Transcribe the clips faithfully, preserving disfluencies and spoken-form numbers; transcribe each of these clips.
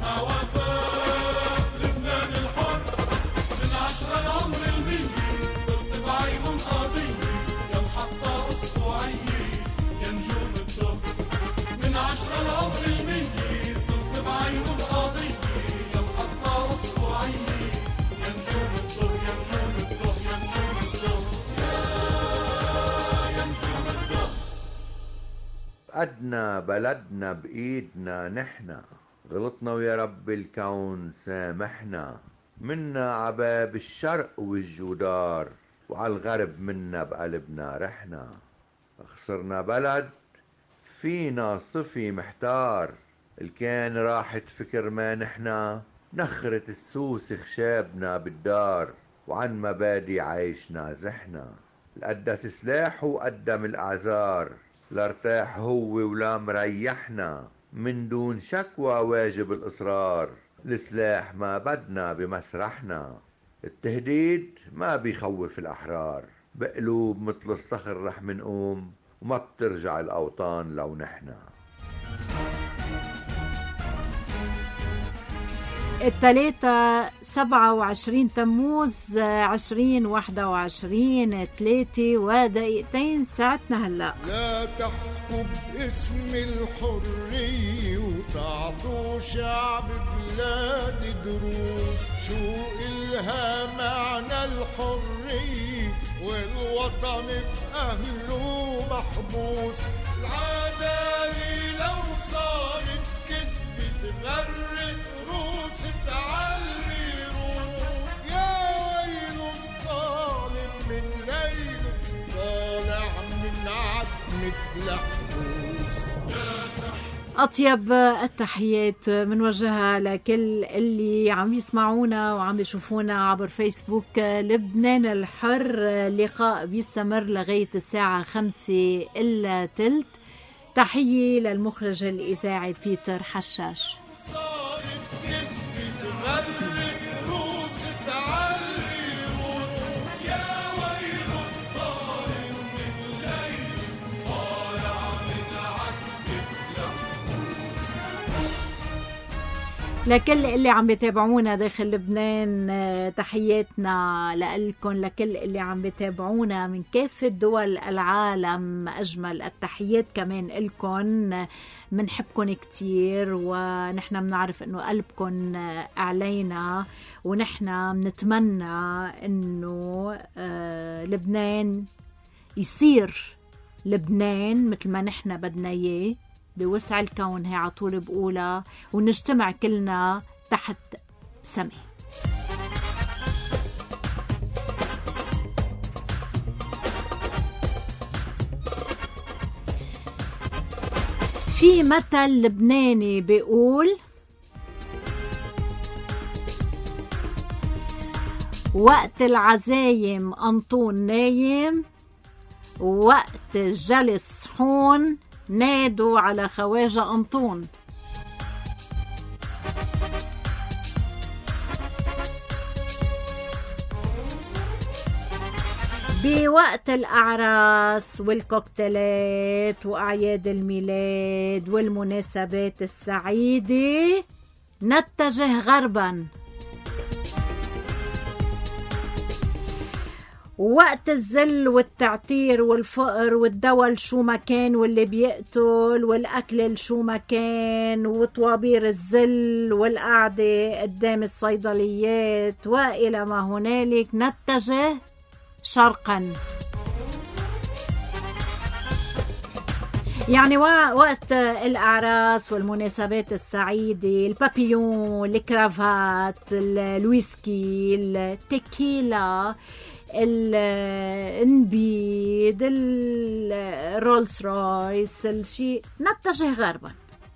مع وفاء لبنان الحر من عشرة العمر المية صرت بعيون قضية يا محطة أسبوعية يا نجوم الظهر من عشرة العمر المية صرت بعيون قضية يا محطة أسبوعية يا نجوم الظهر يا نجوم الظهر يا نجوم الظهر يا نجوم الظهر. أدنى بلدنا بإيدنا نحنا غلطنا ويا رب الكون سامحنا منا عباب الشرق والجدار وعالغرب منا بقلبنا رحنا خسرنا بلد فينا صفي محتار الكان راحت فكر ما نحنا نخرة السوس خشابنا بالدار وعن مبادي عايشنا زحنا القدس سلاح وقدم الأعذار لارتاح هو ولا مريحنا من دون شكوى واجب الإصرار السلاح ما بدنا بمسرحنا التهديد ما بيخوف الأحرار بقلوب مثل الصخر رح منقوم وما بترجع الأوطان لو نحنا. الثلاثة سبعة وعشرين تموز عشرين واحدة وعشرين ثلاثة ودقيقتين ساعتنا هلأ. لا تحكوا باسم الحرية وتعطوا شعب بلاد دروس شو إلها معنى الحرية والوطن بأهله محبوس العدالة لو صارت كذبة تغرق روس تعلي روس يا ويل الظالم من ليله طالع من عتمة لحبوس. أطيب التحيات منوجهة لكل اللي عم يسمعونا وعم يشوفونا عبر فيسبوك لبنان الحر. اللقاء بيستمر لغاية الساعة خمسة إلا تلت. تحية للمخرج الإذاعي بيتر حشاش. لكل اللي عم بيتابعونا داخل لبنان تحياتنا لكم. لكل اللي عم بيتابعونا من كافة دول العالم أجمل التحيات كمان لكم. منحبكم كتير ونحن منعرف انه قلبكم علينا ونحن منتمنى انه لبنان يصير لبنان مثل ما نحن بدنا اياه بوسع الكون. هي عطول بقولها ونجتمع كلنا تحت سماء. في مثل لبناني بيقول وقت العزايم أنطون نايم وقت الجلس صحون نادوا على خواجة أنطون. بوقت الأعراس والكوكتيلات وأعياد الميلاد والمناسبات السعيدة نتجه غرباً. وقت الذل والتعتير والفقر والدول شو ما كان واللي بيقتل والأكل شو ما كان وطوابير الذل والقعدة قدام الصيدليات وإلى ما هنالك نتجه شرقا. يعني وقت الأعراس والمناسبات السعيدة البابيون الكرافات الويسكي التيكيلا الانبيد الرولز رويس الشيء نتجه غربا.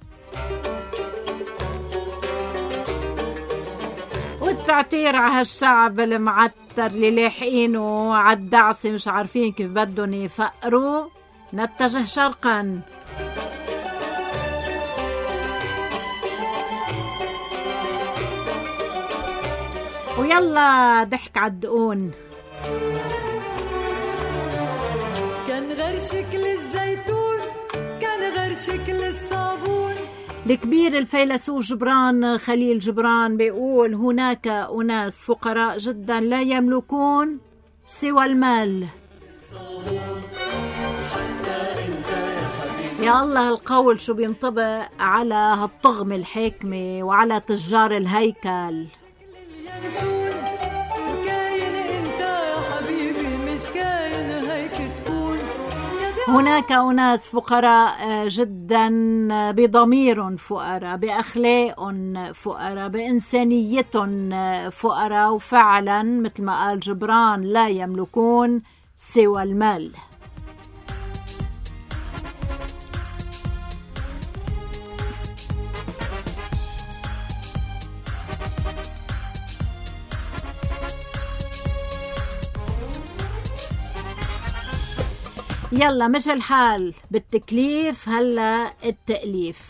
والتعتير على هالشعب المعتر اللي لاحقينه عالدعسة مش عارفين كيف بدهم يفقروا نتجه شرقا. ويلا ضحك عالدقون. كان غير شكل الزيتون كان غير شكل الصابون الكبير الفيلسوف جبران خليل جبران بيقول هناك أناس فقراء جدا لا يملكون سوى المال. يا الله القول شو بينطبق على هالطغم الحكمة وعلى تجار الهيكل. هناك أناس فقراء جدا بضمير فقراء، بأخلاق فقراء، بإنسانية فقراء، وفعلا مثل ما قال جبران لا يملكون سوى المال. يلا مش الحال بالتكليف، هلا التأليف.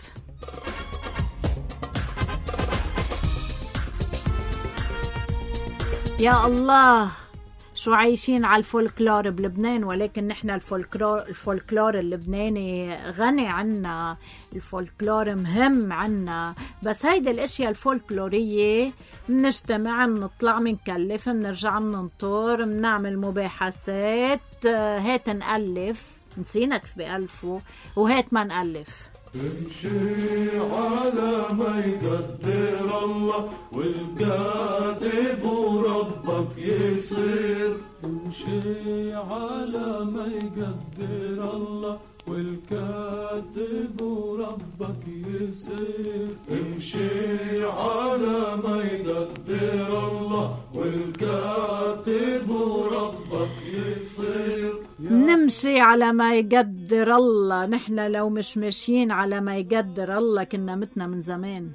يا الله شو عايشين على الفولكلور بلبنان، ولكن نحن الفولكلور الفولكلور اللبناني غني عنا، الفولكلور مهم عنا، بس هيدا الاشياء الفولكلورية منجتمع، منطلع، منكلف، منرجع مننطر، منعمل مباحثات، هات نألف، نسينك بألفه، وهات ما نألف. امشي على ما يقدر الله والكاتب وربك يصير. امشي على ما يقدر الله والكاتب وربك يصير. امشي على ما يقدر الله والكاتب وربك يصير. نمشي على ما يقدر الله، نحن لو مش ماشيين على ما يقدر الله كنا متنا من زمان.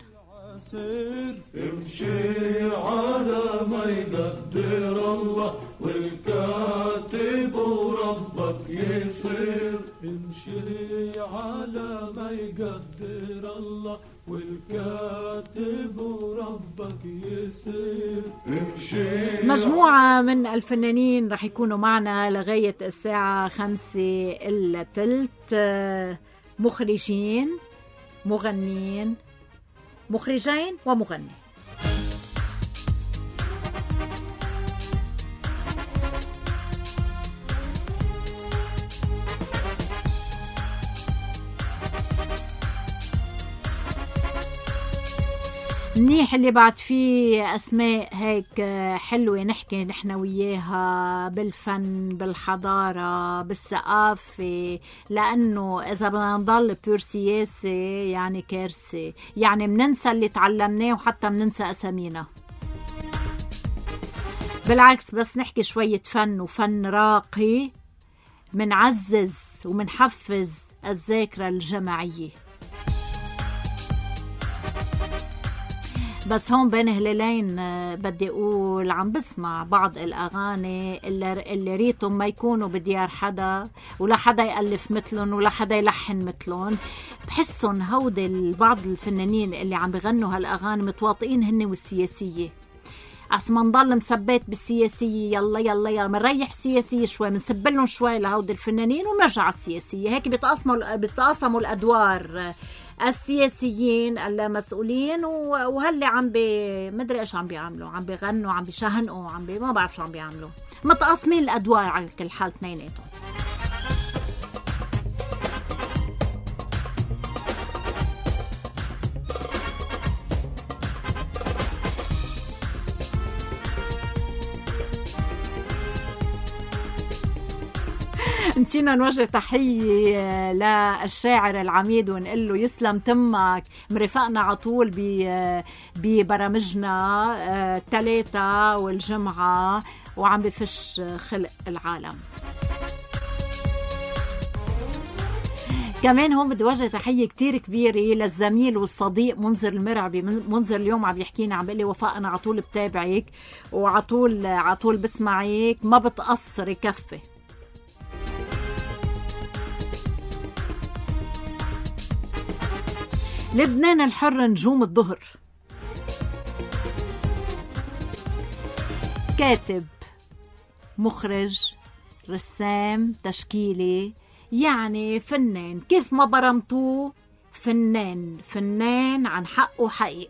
امشي على ما يقدر الله والكاتب وربك يصير. امشي على ما يقدر الله والكاتب وربك يصير. امشي. مجموعة من الفنانين رح يكونوا معنا لغاية الساعة خمسة إلا تلت، مخرجين، مغنين، مخرجين ومغني. منيح اللي بعد فيه أسماء هيك حلوة نحكي نحن وياها بالفن، بالحضارة، بالثقافة، لأنه إذا بدنا نضل بيور سياسة يعني كارثة، يعني مننسى اللي تعلمناه وحتى مننسى أسامينا. بالعكس بس نحكي شوية فن وفن راقي منعزز ومنحفز الذاكرة الجماعية. بس هون بين هلالين بدي أقول عم بسمع بعض الأغاني اللي, اللي ريتهم ما يكونوا بديار حدا، ولا حدا يألف مثلهم ولا حدا يلحن مثلهم. بحسهم هودي بعض الفنانين اللي عم بغنوا هالأغاني متواطئين هن والسياسية. أسمع نضل مسبات بالسياسية، يلا يلا يلا منريح سياسية شوي، منسبلهم شوي لهودي الفنانين ونرجع السياسية. هيك بيتقاسموا بيتقاسموا الأدوار، السياسيين المسؤولين وهاللي عم بي مدري ايش عم بيعملوا، عم بيغنوا، عم بيشهنقوا، عم بي ما بعرف شو عم بيعملوا، متقاسمين الادوار على كل حال اثنيناتهم. نسينا نوجه تحية للشاعر العميد ونقول له يسلم تمك، مرافقنا عطول ببرامجنا الثلاثة والجمعة وعم بفش خلق العالم. كمان هون بدي وجه تحية كتير كبيرة للزميل والصديق منذر المرعبي. منذر اليوم عم يحكينا، عم بيقلي وفاء أنا عطول بتابعك وعطول عطول بسمعك، ما بتقصر كفي. لبنان الحر نجوم الظهر، كاتب، مخرج، رسام، تشكيلي، يعني فنان كيف ما برمتوه فنان فنان عن حقه حقيق.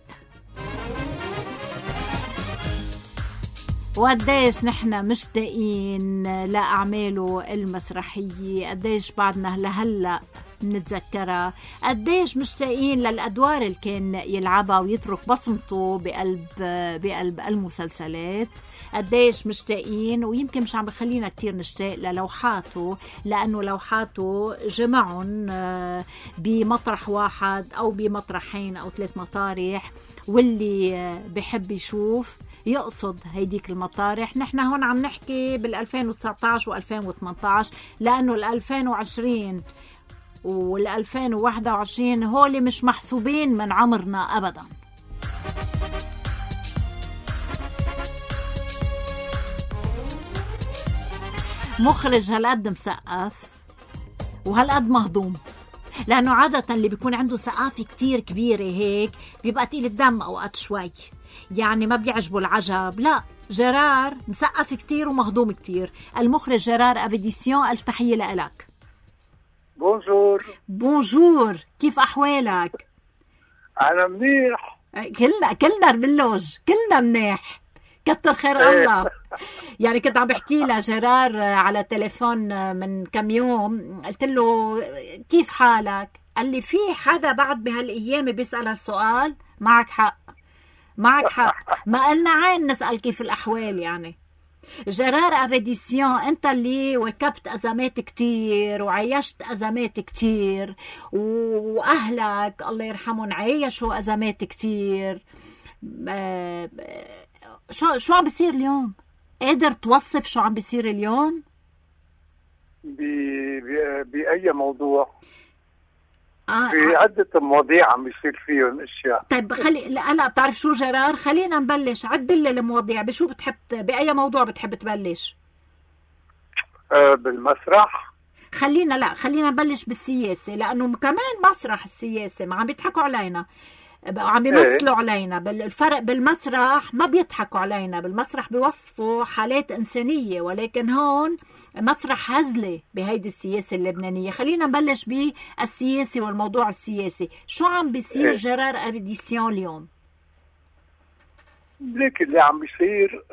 وقديش نحن مشتاقين لأعماله المسرحية، قديش بعدنا لهلأ نتذكرها، قديش مشتاقين للأدوار اللي كان يلعبها ويترك بصمته بقلب بقلب المسلسلات، قديش مشتاقين. ويمكن مش عم بخلينا كتير نشتاق للوحاته، لأنه لوحاته جمعهم بمطرح واحد أو بمطرحين أو ثلاث مطارح، واللي بحب يشوف يقصد هيديك المطارح. نحن هون عم نحكي بالألفين وتسعتاشر وألفين وثمانتاشر، لأنه الألفين وعشرين والألفين وواحد وعشرين هولي مش محسوبين من عمرنا أبدا. مخرج هالقد مسقف وهالقد مهضوم، لأنه عادة اللي بيكون عنده ثقافة كتير كبيرة هيك بيبقى تقيل الدم أوقات شوي، يعني ما بيعجبه العجب. لا، جرار مسقف كتير ومهضوم كتير. المخرج جرار أفيديسيون، ألف تحية لإلك. بونجور. بونجور، كيف أحوالك؟ أنا منيح. كلنا كلنا باللوج، كلنا منيح، كتر خير الله. يعني كنت عم بحكي لجرار على تليفون من كم يوم، قلت له كيف حالك؟ قال لي في حدا بعد بهالأيام بيسأل هالسؤال؟ معك حق، معك حق، ما قلنا عين نسأل كيف الأحوال. يعني جرار أفيديسيون، أنت اللي وكبت أزمات كتير وعيشت أزمات كتير، وأهلك الله يرحمهم عيشوا أزمات كتير. شو شو عم بيصير اليوم؟ قادر توصف شو عم بيصير اليوم؟ بأي موضوع؟ آه في عدة مواضيع عم بيصير فيهم اشياء. طيب خلي لا بتعرف شو جرار، خلينا نبلش. عدل المواضيع، بشو بتحب، بأي موضوع بتحب تبلش؟ أه بالمسرح. خلينا لا خلينا نبلش بالسياسة، لأنه كمان مسرح السياسة ما عم بيضحكوا علينا، عم بيمثلوا علينا. الفرق بالمسرح ما بيضحكوا علينا، بالمسرح بيوصفوا حالات إنسانية، ولكن هون مسرح هزلة بهيدي السياسة اللبنانية. خلينا نبلش بالسياسي والموضوع السياسي. شو عم بيصير جرار أفيديسيون اليوم؟ ليك اللي عم بيصير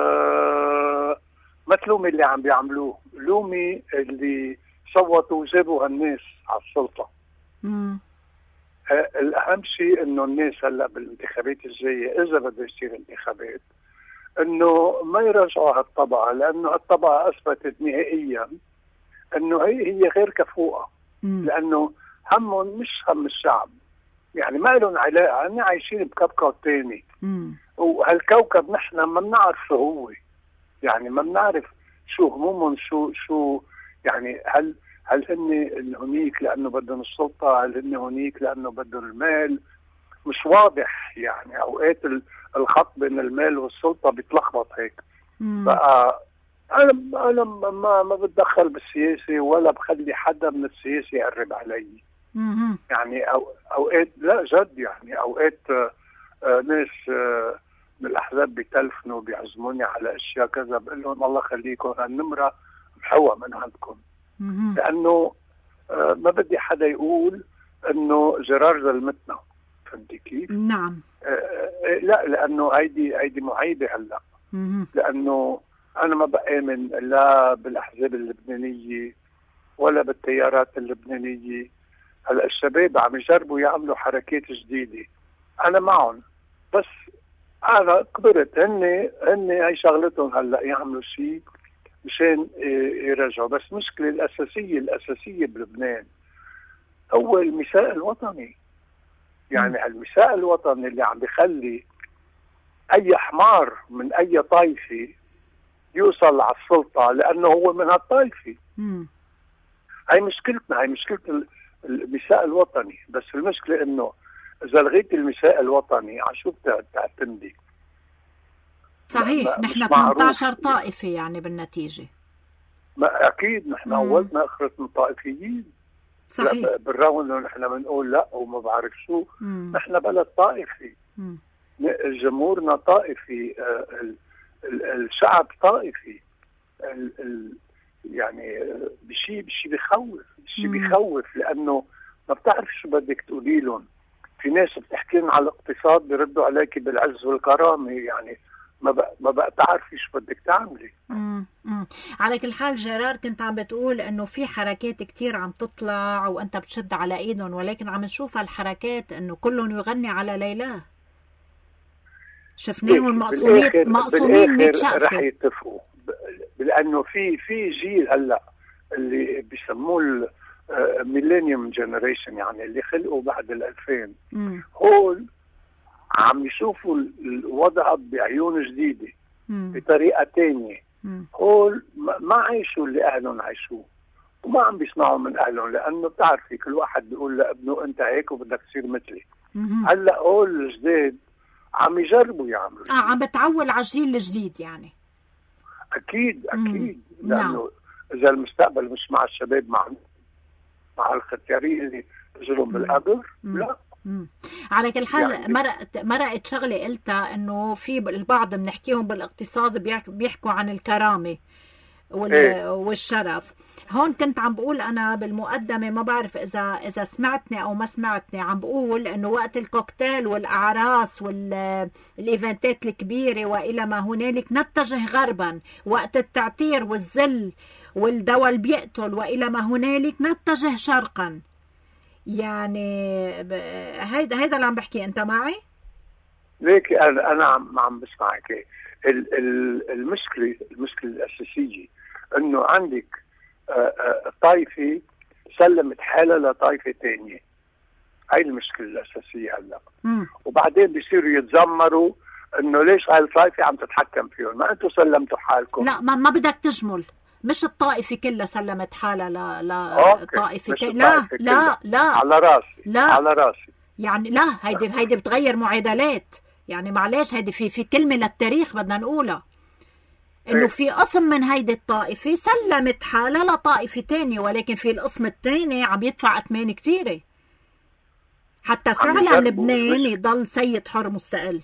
آه ما تلومي اللي عم بيعملوه، لومي اللي صوتوا وجابوا هالناس على السلطة. امم الأهم شيء إنه الناس هلا بالانتخابات الجاية إذا بدها تصير انتخابات إنه ما يرجعوا هالطبقة، لأنه هالطبقة أثبتت نهائيا إنه هي هي غير كفؤة، لأنه همهم مش هم الشعب، يعني ما لهم علاقة، هن عايشين بكوكب تاني، وهالكوكب نحن ما بنعرف هو، يعني ما بنعرف شو همومهم، شو شو يعني هل هل هن هنيك لأنه بدهم السلطة، هل هن هنيك لأنه بدهم المال، مش واضح. يعني أوقات الخط بين المال والسلطة بيتلخبط هيك. بقى أنا أنا ما ما بتدخل بالسياسة ولا بخلي حدا من السياسة يقرب علي. يعني أو أوقات لا جد، يعني أوقات آه آه ناس آه من الأحزاب بيتلفنوا بيعزموني على أشياء كذا، بقول لهم الله خليكم هالنمرة محوة من عندكم، لأنه آه ما بدي حدا يقول إنه جرار ظلمتنا، فهمتي كيف؟ نعم. آه لا، لأنه هيدي هيدي معيبة هلا، لأنه أنا ما بآمن لا بالأحزاب اللبنانية ولا بالتيارات اللبنانية. هلا الشباب عم يجربوا يعملوا حركات جديدة، أنا معهم، بس أنا كبرت، هن هن هي شغلتهم هلا يعملوا شيء مشان يرجعوا. بس المشكلة الأساسية الأساسية بلبنان هو المساء الوطني. يعني هالمساء الوطني اللي عم بيخلي أي حمار من أي طائفة يوصل على السلطة لأنه هو من هالطائفة. هاي مشكلتنا، هاي مشكلة المساء الوطني. بس المشكلة إنه إذا لغيت المساء الوطني على شو بتعتمدي؟ صحيح، نحن ثمانية عشر طائفة يعني بالنتيجة. ما أكيد نحن أولنا آخرتنا طائفيين. صحيح. بالرغم إنه نحن بنقول لا وما بعرف شو، مم. نحن بلد طائفي، مم. جمهورنا طائفي، الشعب طائفي، يعني بشيء بشيء بخوف، بشيء بخوف، لأنه ما بتعرف شو بدك تقولي لهم. في ناس بتحكي لهم على الاقتصاد بيردوا عليك بالعز والكرامه، يعني ما بقى ما بقى تعرفي شو بدك تعملي. امم امم على كل حال جرار، كنت عم بتقول انه في حركات كتير عم تطلع وانت بتشد على ايدهم، ولكن عم نشوف هالحركات انه كلهم يغني على ليلاه. شفناهم مقسومين مقسومين مية شقفة. رح يتفقوا لانه في في جيل هلا اللي بيسموه ميلينيوم جنريشن، يعني اللي خلقوا بعد الألفين، هول عم يشوفوا الوضع بعيون جديدة بطريقة تانية. هول ما عايشوا اللي أهلهم عايشوه وما عم بيسمعوا من أهلهم، لأنه بتعرفي كل واحد بيقول لابنه أنت هيك وبدك تصير مثلي. هلا هول الجداد عم يجربوا يعملوا اه عم بتعول على الجيل الجديد يعني. أكيد أكيد مم. لأنه إذا المستقبل مش مع الشباب، مع مع الختيارين اللي بيجروا بالقبر، لا. مم. على كل حال يعني مرقت مرقت شغله قلتها انه في البعض بنحكيهم بالاقتصاد بيحكوا عن الكرامه وال... ايه؟ والشرف. هون كنت عم بقول انا بالمقدمه، ما بعرف اذا اذا سمعتني او ما سمعتني، عم بقول انه وقت الكوكتيل والاعراس والايفنتات الكبيره والى ما هنالك نتجه غربا، وقت التعتير والذل والدول بيقتل والى ما هنالك نتجه شرقا. يعني هيدا هيدا اللي عم بحكي، انت معي؟ ليك انا انا عم عم بسمعك. المشكله المشكله الاساسيه انه عندك طائفه سلمت حالها لطائفه ثانيه. هاي المشكله الاساسيه هلا. وبعدين بيصيروا يتذمروا انه ليش هاي الطائفه عم تتحكم فيهم، ما انتم سلمتوا حالكم. لا ما, ما بدك تجمل، مش الطائفة كلها سلمت حالها ل لطائفة ك... لا لا لا على راسي لا على راسي يعني لا، هيدي هيدي بتغير معادلات يعني. معلش هيدي في في كلمة للتاريخ بدنا نقولها، انه ايه؟ في قسم من هيدي الطائفة سلمت حالها لطائفة تانية، ولكن في القسم الثاني عم يدفع اثمان كتيرة حتى فعلا لبنان يضل سيد حر مستقل.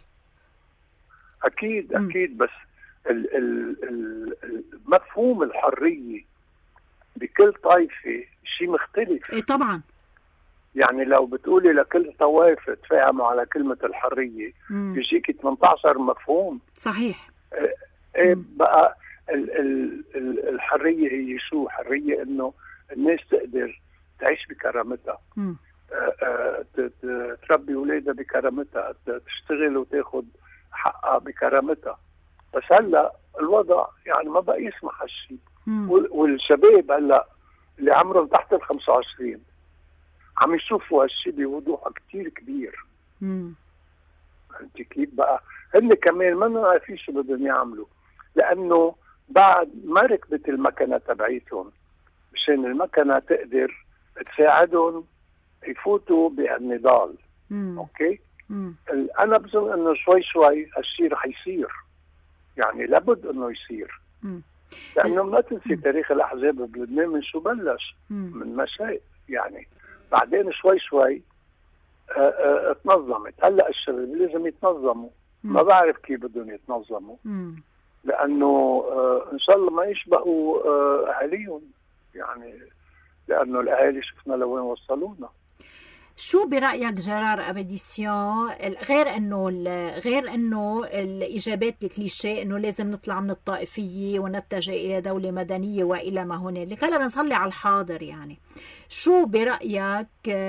اكيد اكيد. م. بس ال ال مفهوم الحرية بكل طائفة شيء مختلف. ايه طبعا. يعني لو بتقولي لكل طوائف تفاهموا على كلمة الحرية بيجيكي ثمانية عشر مفهوم. صحيح. ايه بقى ال ال ال الحرية هي شو؟ حرية انه الناس تقدر تعيش بكرامتها، اه اه تربي اولادها بكرامتها، تشتغل وتاخد حقها بكرامتها. بس هلا الوضع يعني ما بقى يسمح هالشيء، والشباب هلا اللي عمرهم تحت ال خمسة وعشرين عم يشوفوا هالشيء بوضوح كتير كبير. امم انت كيف بقى هن كمان ما عارفين شو بدهم يعملوا، لانه بعد ما ركبت المكنه تبعيتهم مشان المكنه تقدر تساعدهم يفوتوا بهالنضال. مم. اوكي. مم. انا بظن انه شوي شوي هالشيء رح يصير، يعني لابد انه يصير. مم. لانه ما تنسي تاريخ الاحزاب بلبنان من شو بلش. مم. من مشاكل يعني، بعدين شوي شوي اه اه تنظمت. هلا الشباب لازم يتنظموا. مم. ما بعرف كيف بدهم يتنظموا. مم. لانه اه ان شاء الله ما يشبهوا اه اهاليهم، يعني لانه الاهالي شفنا لوين وصلونا. شو برأيك جرار أبديسيون، غير انه غير انه الاجابات الكليشيه انه لازم نطلع من الطائفيه ونتجه الى دوله مدنيه والى ما هنالك، هلا بنصلي على الحاضر يعني، شو برأيك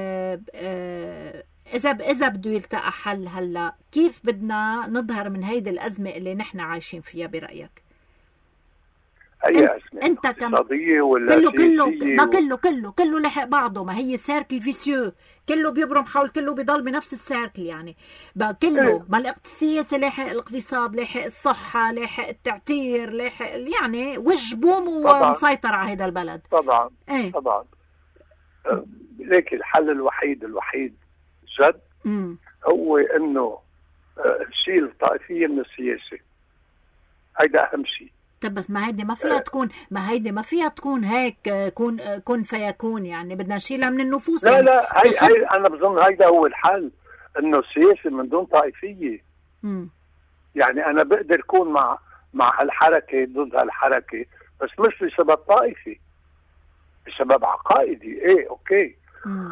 اذا اذا بده يلتقى حل هلا، كيف بدنا نظهر من هيدي الازمه اللي نحن عايشين فيها برأيك؟ اي ازمه انت اقتصاديه ولا كله كله ما كله كله كله لحق بعضه، ما هي سيركل فيسيو، كله بيبرم حول كله، بيضل بنفس السيركل يعني بقى كله. ايه؟ ما السياسه لاحق الاقتصاد، لاحق الصحه، لاحق التعتير، لاحق يعني وش بوم ومسيطر على هذا البلد. طبعا. ايه؟ طبعا. أه ليك الحل الوحيد الوحيد جد مم. هو انه أه شيل الطائفيه من السياسه. هيدا اهم شيء. طب بس ما هيدي ما فيها تكون ما هيدي ما فيها تكون هيك كون كن فيكون، يعني بدنا نشيلها من النفوس. لا يعني لا هي, هي انا بظن هيدا هو الحل، انه السياسه من دون طائفيه. امم يعني انا بقدر اكون مع مع هالحركه ضد هالحركه، بس مش بسبب طائفي، بسبب عقائدي. ايه اوكي. مم.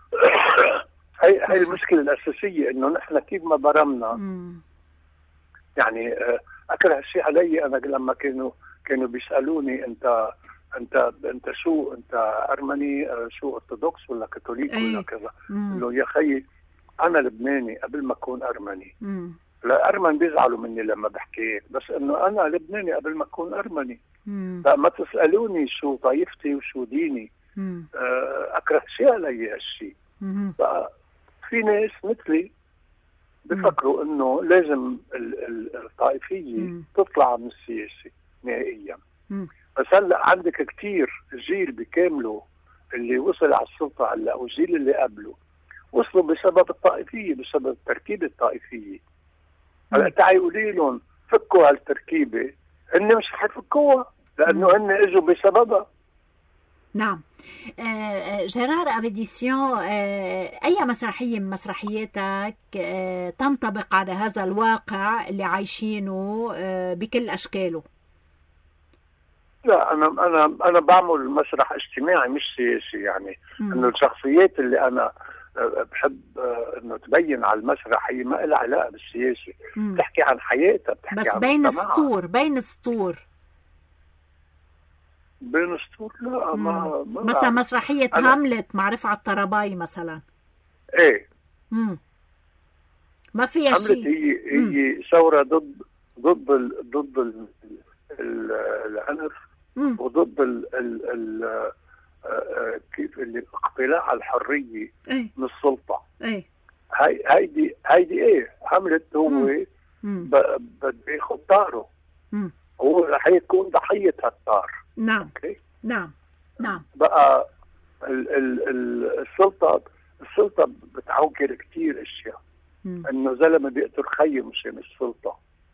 هي هي المشكله الاساسيه، انه نحن كيف ما برمنا. مم. يعني اكره الشيء علي انا لما كانوا كانوا بيسالوني انت انت انت شو انت ارمني شو ارثوذكس ولا كاثوليك أي. ولا كذا؟ انه يا خيي انا لبناني قبل ما اكون ارمني. مم. الارمن بيزعلوا مني لما بحكي هيك، بس انه انا لبناني قبل ما اكون ارمني. مم. فما تسالوني شو طائفتي وشو ديني. مم. اكره شيء علي هالشيء. مم. ففي ناس مثلي بفكروا انه لازم ال- ال- الطائفيه مم. تطلع من السياسه نهائيا. مم. بس هلا عندك كتير جيل بكامله اللي وصل على السلطه هلا والجيل اللي قبله وصلوا بسبب الطائفيه، بسبب التركيبه الطائفيه. هلا تعي قولي لهم فكوا هالتركيبه، هن مش حيفكوها لانه هن اجوا بسببها. نعم. آه جيرار أبيديسيون، آه أي مسرحية من مسرحياتك آه تنطبق على هذا الواقع اللي عايشينه آه بكل أشكاله؟ لا انا انا انا بعمل مسرح اجتماعي مش سياسي، يعني مم. انه الشخصيات اللي انا بحب انه تبين على المسرح هي ما لها علاقه بالسياسه، مم. بتحكي عن حياتها، بتحكي بس عن بين مجتمعها. السطور بين السطور بين السطور لا ما, ما مثلا بعرف. مسرحية أنا- هاملت مع رفعت طراباي مثلا. ايه مم. ما فيها عملت شيء. هي هي ثوره ضد ضد ال ضد ال ال العنف مم. وضد ال ال ال كيف اللي اقتلاع الحريه ايه من السلطه. ايه. هاي هيدي هيدي ايه عملت هو مم. مم. ب- بده ياخذ طاره، مم. هو رح يكون ضحيه هالطار. نعم اوكي نعم نعم. بقى ال ال ال السلطه السلطه بتعوقر كثير اشياء. مم. انه زلمه بيقتل خيه مشان السلطه،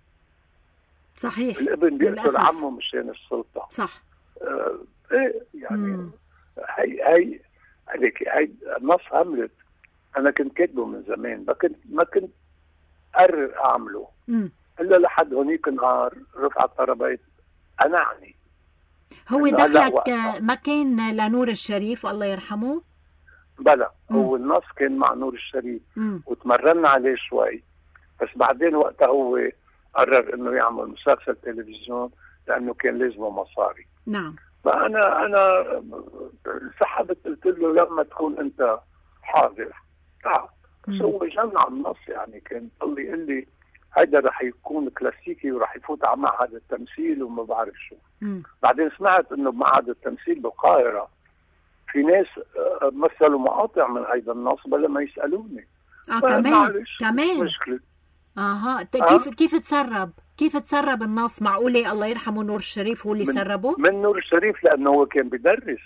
صحيح. الابن بيقتل للأسف. عمه مشان السلطه. صح. آه ايه يعني مم. هي هي هيك هي النص هاملت انا كنت كاتبه من زمان، ما كنت ما كنت قرر اعمله مم. الا لحد هونيك نهار رفعت طرابيت قنعني. هو إنه هلأ دخلك وقتها. مكان لنور الشريف الله يرحمه. بلا مم. هو النص كان مع نور الشريف مم. وتمرنا عليه شوي، بس بعدين وقتها هو قرر انه يعمل مسلسل تلفزيون لانه كان لازمه مصاري. نعم. فانا انا سحبت قلت له لما تكون انت حاضر تعال. بس مم. هو جمع النص، يعني كان ضل يقول لي هيدا رح يكون كلاسيكي ورح يفوت على معهد التمثيل وما بعرف شو. مم. بعدين سمعت انه بمعهد التمثيل بالقاهره في ناس آه، مثلوا مقاطع من هيدا النص بلا ما يسالوني. اه كمان معلش، كمان. مشكله. اها ت- آه. كيف كيف تسرب كيف تسرب النص؟ معقوله الله يرحمه نور الشريف هو اللي من- سربه؟ من نور الشريف لانه هو كان بدرس.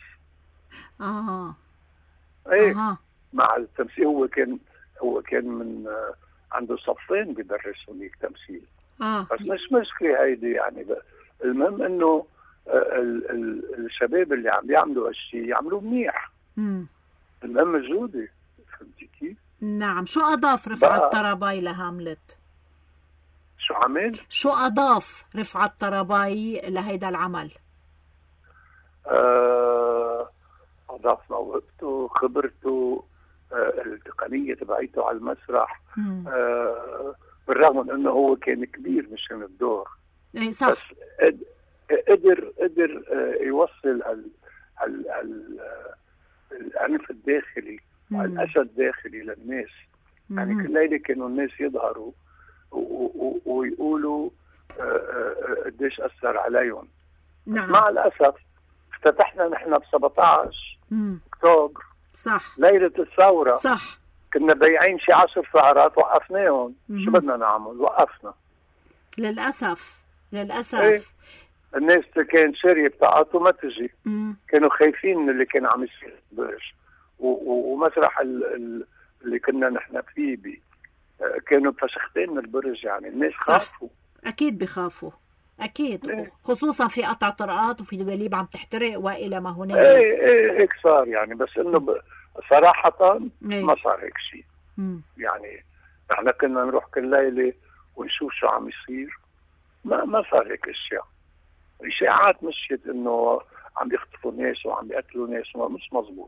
اه ايه اها. مع التمثيل هو كان هو كان من آه، عنده صفين بدرس هنيك تمثيل. اه بس مش مشكله هيدي يعني ب- المهم انه آه، ال- ال- الشباب اللي عم يعملوا هالشيء يعملوه منيح. مم. المهم الجوده، فهمتي كيف؟ نعم. شو اضاف رفعت بقى- طراباي لهاملت؟ شو عمل؟ شو اضاف رفعت طراباي لهيدا العمل؟ آه، أضاف موهبته، خبرته، آه، التقنية تبعيته على المسرح. مم. آه، بالرغم من أنه هو كان كبير مشان الدور، ايه بس صح. قد- قدر قدر آه، يوصل ال ال ال العنف الداخلي مم. والأسى الداخلي للناس. يعني مم. كل ليلة كانوا الناس يظهروا و- و- ويقولوا آه، آه، قديش أثر عليهم. نعم. مع الأسف افتتحنا نحن ب سبعطعش مم. أكتوبر صح ليلة الثورة، صح. كنا بايعين شي عشر سهرات وقفناهم. مهم. شو بدنا نعمل؟ وقفنا. للأسف للأسف. إيه. الناس كانت شارية بطاقات وما تجي، مم. كانوا خايفين من اللي كان عم يصير بالبرج و- و- ومسرح ال- ال- اللي كنا نحن فيه بي آه، كانوا فشختين من البرج، يعني الناس صح. خافوا. أكيد بخافوا أكيد. إيه. خصوصا في قطع طرقات وفي دواليب عم تحترق وإلى ما هنالك. ايه ايه هيك صار يعني، بس انه ب- صراحة إيه. ما صار هيك شيء. مم. يعني نحن كنا نروح كل ليلة ونشوف شو عم يصير، ما ما صار هيك اشياء. اشاعات مشيت انه عم يخطفوا ناس وعم يقتلوا ناس، وما مش مزبوط.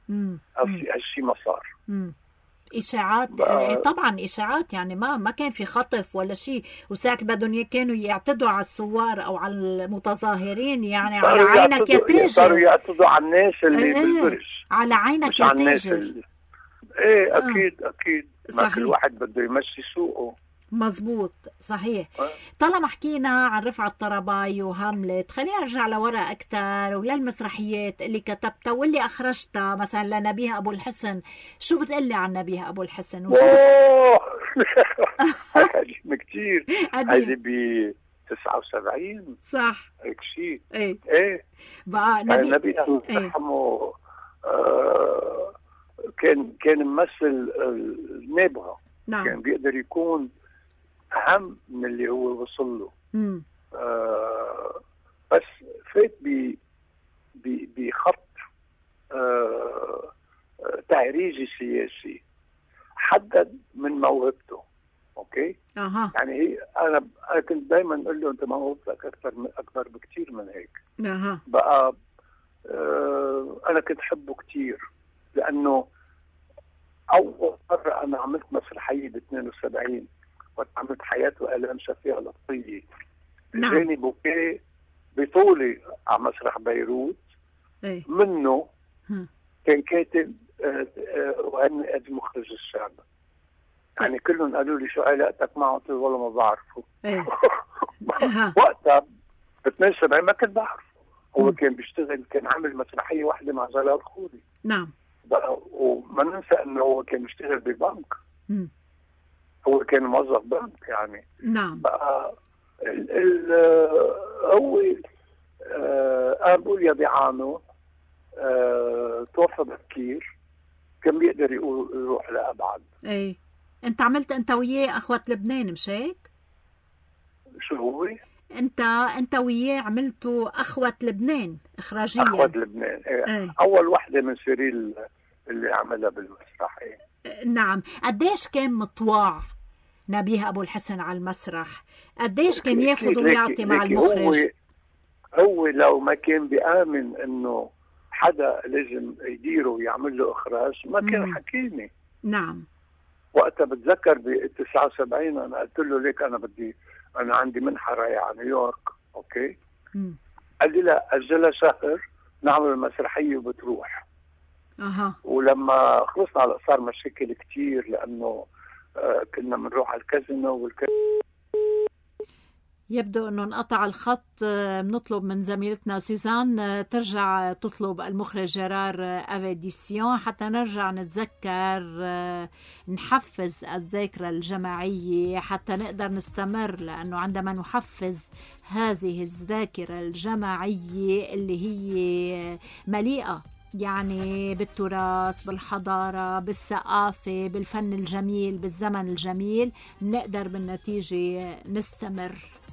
مم. هالشيء ما صار. مم. إشاعات بقى... طبعا إشاعات، يعني ما ما كان في خطف ولا شيء، وساعة بدهم كانوا يعتدوا على الثوار أو على المتظاهرين، يعني على عينك يا تاجر. صاروا يعتدوا على الناس اللي ايه بالبرج، على عينك يا تاجر. اللي... ايه اكيد آه. اكيد ما كل واحد بده يمشي سوقه. مزبوط صحيح. طالما حكينا عن رفعت طراباي وهاملت، خلينا نرجع لورا أكتر وللمسرحيات اللي كتبتها واللي أخرجتها، مثلا لنبيه أبو الحسن. شو بتقلي عن نبيه أبو الحسن؟ وشو أوه قديم كتير، هذه ب تسعة وسبعين صح هيك شيء. ايه ايه بقى نبي نبي الله يرحمه آه كان كان ممثل النابغة. نعم. كان بيقدر يكون أهم من اللي هو وصل له. مم. آه بس فات بخط آه تهريجي سياسي حدد من موهبته. اوكي اها يعني هي انا انا كنت دائما اقول له انت موهبتك اكثر من اكبر بكثير من هيك. اها بقى آه انا كنت احبه كثير لانه اول مره انا عملت مسرحيه ب اثنين وسبعين وقت عملت حياه والام شفيع القطيه. نعم. جاني بوكيه بطولي على مسرح بيروت. ايه منه م. كان كاتب آه آه وهني ادي مخرج الشعب. يعني كلهم قالوا لي شو علاقتك معه؟ قلت والله ما بعرفه. ايه وقتها ب اثنين وسبعين ما كنت بعرفه. هو م. كان بيشتغل، كان عامل مسرحيه واحده مع جلال خوري. نعم. وما ننسى انه هو كان يشتغل ببنك. م. هو كان موظف بنك يعني. نعم. بقى ال ال هو آه انا بقول يا بعانو آه توفى بكير، كان بيقدر يروح لابعد. ايه انت عملت انت وياه اخوة لبنان مش هيك؟ شو هو؟ انت انت وياه عملتوا اخوة لبنان اخراجيا. اخوة لبنان ايه. ايه. اول وحده من سيريل اللي عملها بالمسرح. ايه نعم. قديش كان مطواع نبيه ابو الحسن على المسرح؟ قديش كان ياخذ ويعطي مع المخرج؟ هو, هو لو ما كان بيآمن انه حدا لازم يديره ويعمل له اخراج ما كان مم. حكيني. نعم. وقتها بتذكر ب تسعة وسبعين انا قلت له ليك انا بدي انا عندي منحه رايحه على نيويورك. اوكي مم. قال لي لا اجلها شهر نعمل المسرحيه وبتروح. اها. ولما خلصنا على صار مشاكل كتير لانه آه كنا بنروح على الكازينو والكازينو. يبدو أنه انقطع الخط. بنطلب من زميلتنا سوزان ترجع تطلب المخرج جيرار أفيديسيون حتى نرجع نتذكر نحفز الذاكرة الجماعية حتى نقدر نستمر، لأنه عندما نحفز هذه الذاكرة الجماعية اللي هي مليئة يعني بالتراث، بالحضارة، بالثقافة، بالفن الجميل، بالزمن الجميل، نقدر بالنتيجة نستمر.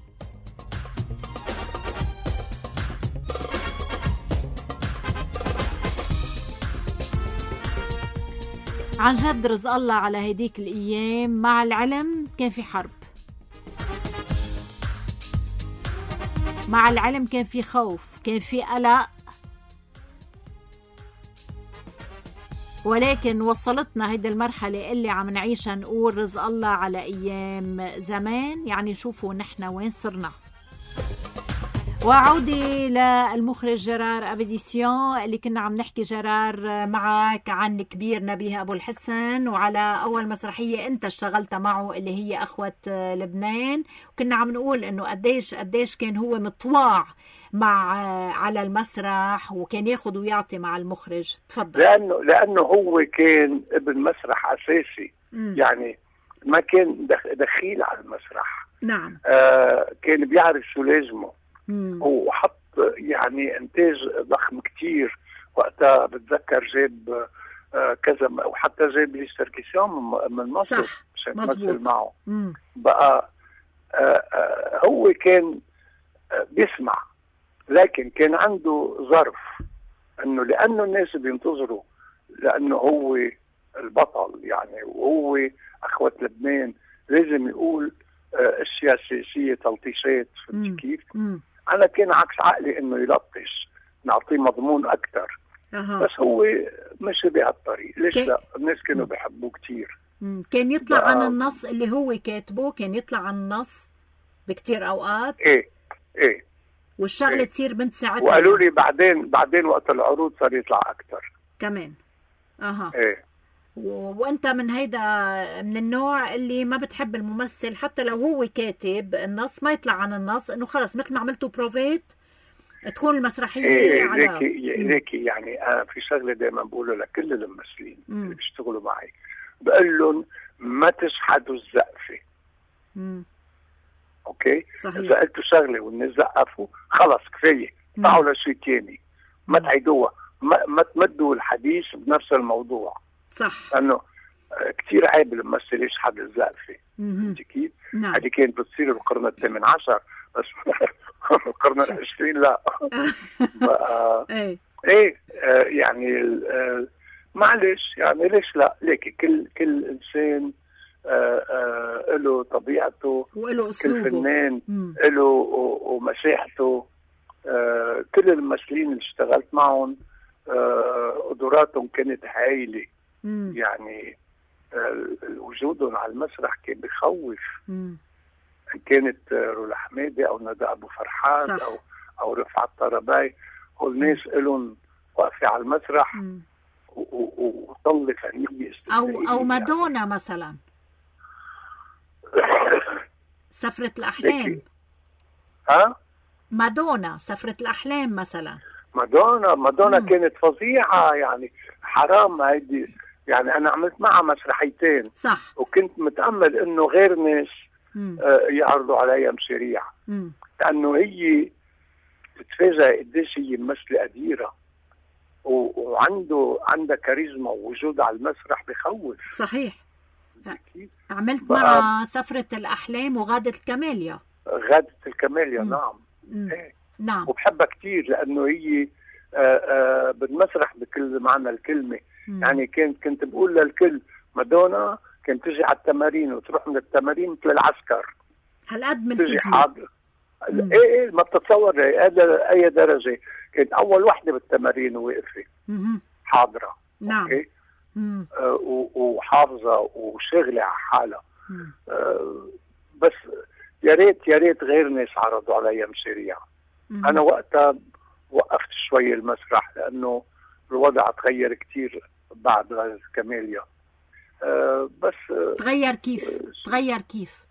عن جد رزق الله على هديك الأيام. مع العلم كان في حرب، مع العلم كان في خوف، كان في قلق، ولكن وصلتنا هيدي المرحلة اللي عم نعيشها نقول رزق الله على أيام زمان. يعني شوفوا نحن وين صرنا. وعودي للمخرج جيرار أفيديسيون اللي كنا عم نحكي جيرار معك عن كبير نبيه أبو الحسن، وعلى أول مسرحية أنت اشتغلت معه اللي هي أخوة لبنان، وكنا عم نقول إنه قديش قديش كان هو مطواع مع على المسرح وكان ياخذ ويعطي مع المخرج. تفضل. لأنه لأنه هو كان ابن مسرح أساسي. م. يعني ما كان دخيل على المسرح. نعم. آه كان بيعرف شو لازمه. مم. وحط يعني انتاج ضخم كتير. وقتها بتذكر جاب آه كذا، وحتى جاب لي سيركيسيون من مصر عشان يمثل معه. مم. بقى آه آه هو كان آه بيسمع، لكن كان عنده ظرف انه لانه الناس بينتظروا لانه هو البطل يعني، وهو اخوة لبنان لازم يقول آه اشياء سياسيه تلطيشات. فهمت كيف؟ مم. أنا كان عكس عقلي إنه يلطش، نعطيه مضمون أكثر. أها. بس هو مشي بهالطريق. ليش كي... لا؟ الناس كانوا بيحبوه كتير. مم. كان يطلع بقى... عن النص اللي هو كاتبه، كان يطلع عن النص بكتير أوقات. ايه ايه والشغلة إيه. تصير بنت ساعتها. وقالوا لي بعدين بعدين وقت العروض صار يطلع أكتر كمان. اها. ايه. و... وانت من هيدا من النوع اللي ما بتحب الممثل حتى لو هو كاتب النص ما يطلع عن النص، انه خلص مثل ما عملتوا بروفيت تكون المسرحية ايه على ليكي ليكي يعني انا في شغله دائما بقوله لكل الممثلين اللي بيشتغلوا معي، بقول لهم ما تشحدوا الزقفه. مم. اوكي. صحيح. اذا قلتوا شغله والناس زقفوا خلص كفايه، طلعوا لشيء ثاني، ما تعيدوها، ما, ما تمدوا الحديث بنفس الموضوع. صح. لانه كثير عيب الممثل يشحد الزقفه. فهمتي كيف؟ نعم. هذه كانت بتصير بالقرن الثامن عشر بس القرن العشرين لا. بقى ايه ايه آه يعني آه معلش يعني ليش لا؟ ليكي كل كل انسان آه آه له طبيعته وله اسلوبه، كل فنان له ومساحته. آه كل الممثلين اللي اشتغلت معهم آه قدراتهم كانت هايله. يعني آه وجودهم على المسرح كان بخوف. ان كانت رولا حمادي او ندى ابو فرحات صح. او او رفعت طرباي، هول ناس لهم واقفه على المسرح وطلة فنيه او او مادونا يعني. مثلا سفرة الاحلام. ها مادونا سفرة الاحلام مثلا. مادونا مادونا مم. كانت فظيعه يعني حرام هيدي يعني انا عملت معها مسرحيتين صح، وكنت متامل انه غير ناس آه يعرضوا عليها مشاريع لانه هي تتفاجئ قديش هي ممثله قديره وعنده عندها كاريزما ووجود على المسرح بخوف. صحيح. عملت مع سفرة الأحلام وغادة الكماليا. غادة الكماليا مم. نعم. ايه. نعم. وبحبها كتير لأنه هي آآ آآ بالمسرح بكل معنى الكلمة. مم. يعني كنت كنت بقول للكل مادونا كانت تجي على التمارين وتروح من التمارين مثل العسكر. هالقد من تجي حاضر. ايه ايه ما بتتصور هذا اي درجه. كانت اول وحده بالتمارين واقفه حاضره. نعم. اوكي. آه وحافظه وشغله على حالها. آه بس يا ريت يا ريت غير ناس عرضوا علي مشاريع. انا وقتها وقفت شوي المسرح لانه الوضع تغير كثير بعد غادة الكماليا. آه بس آه تغير كيف؟ تغير كيف؟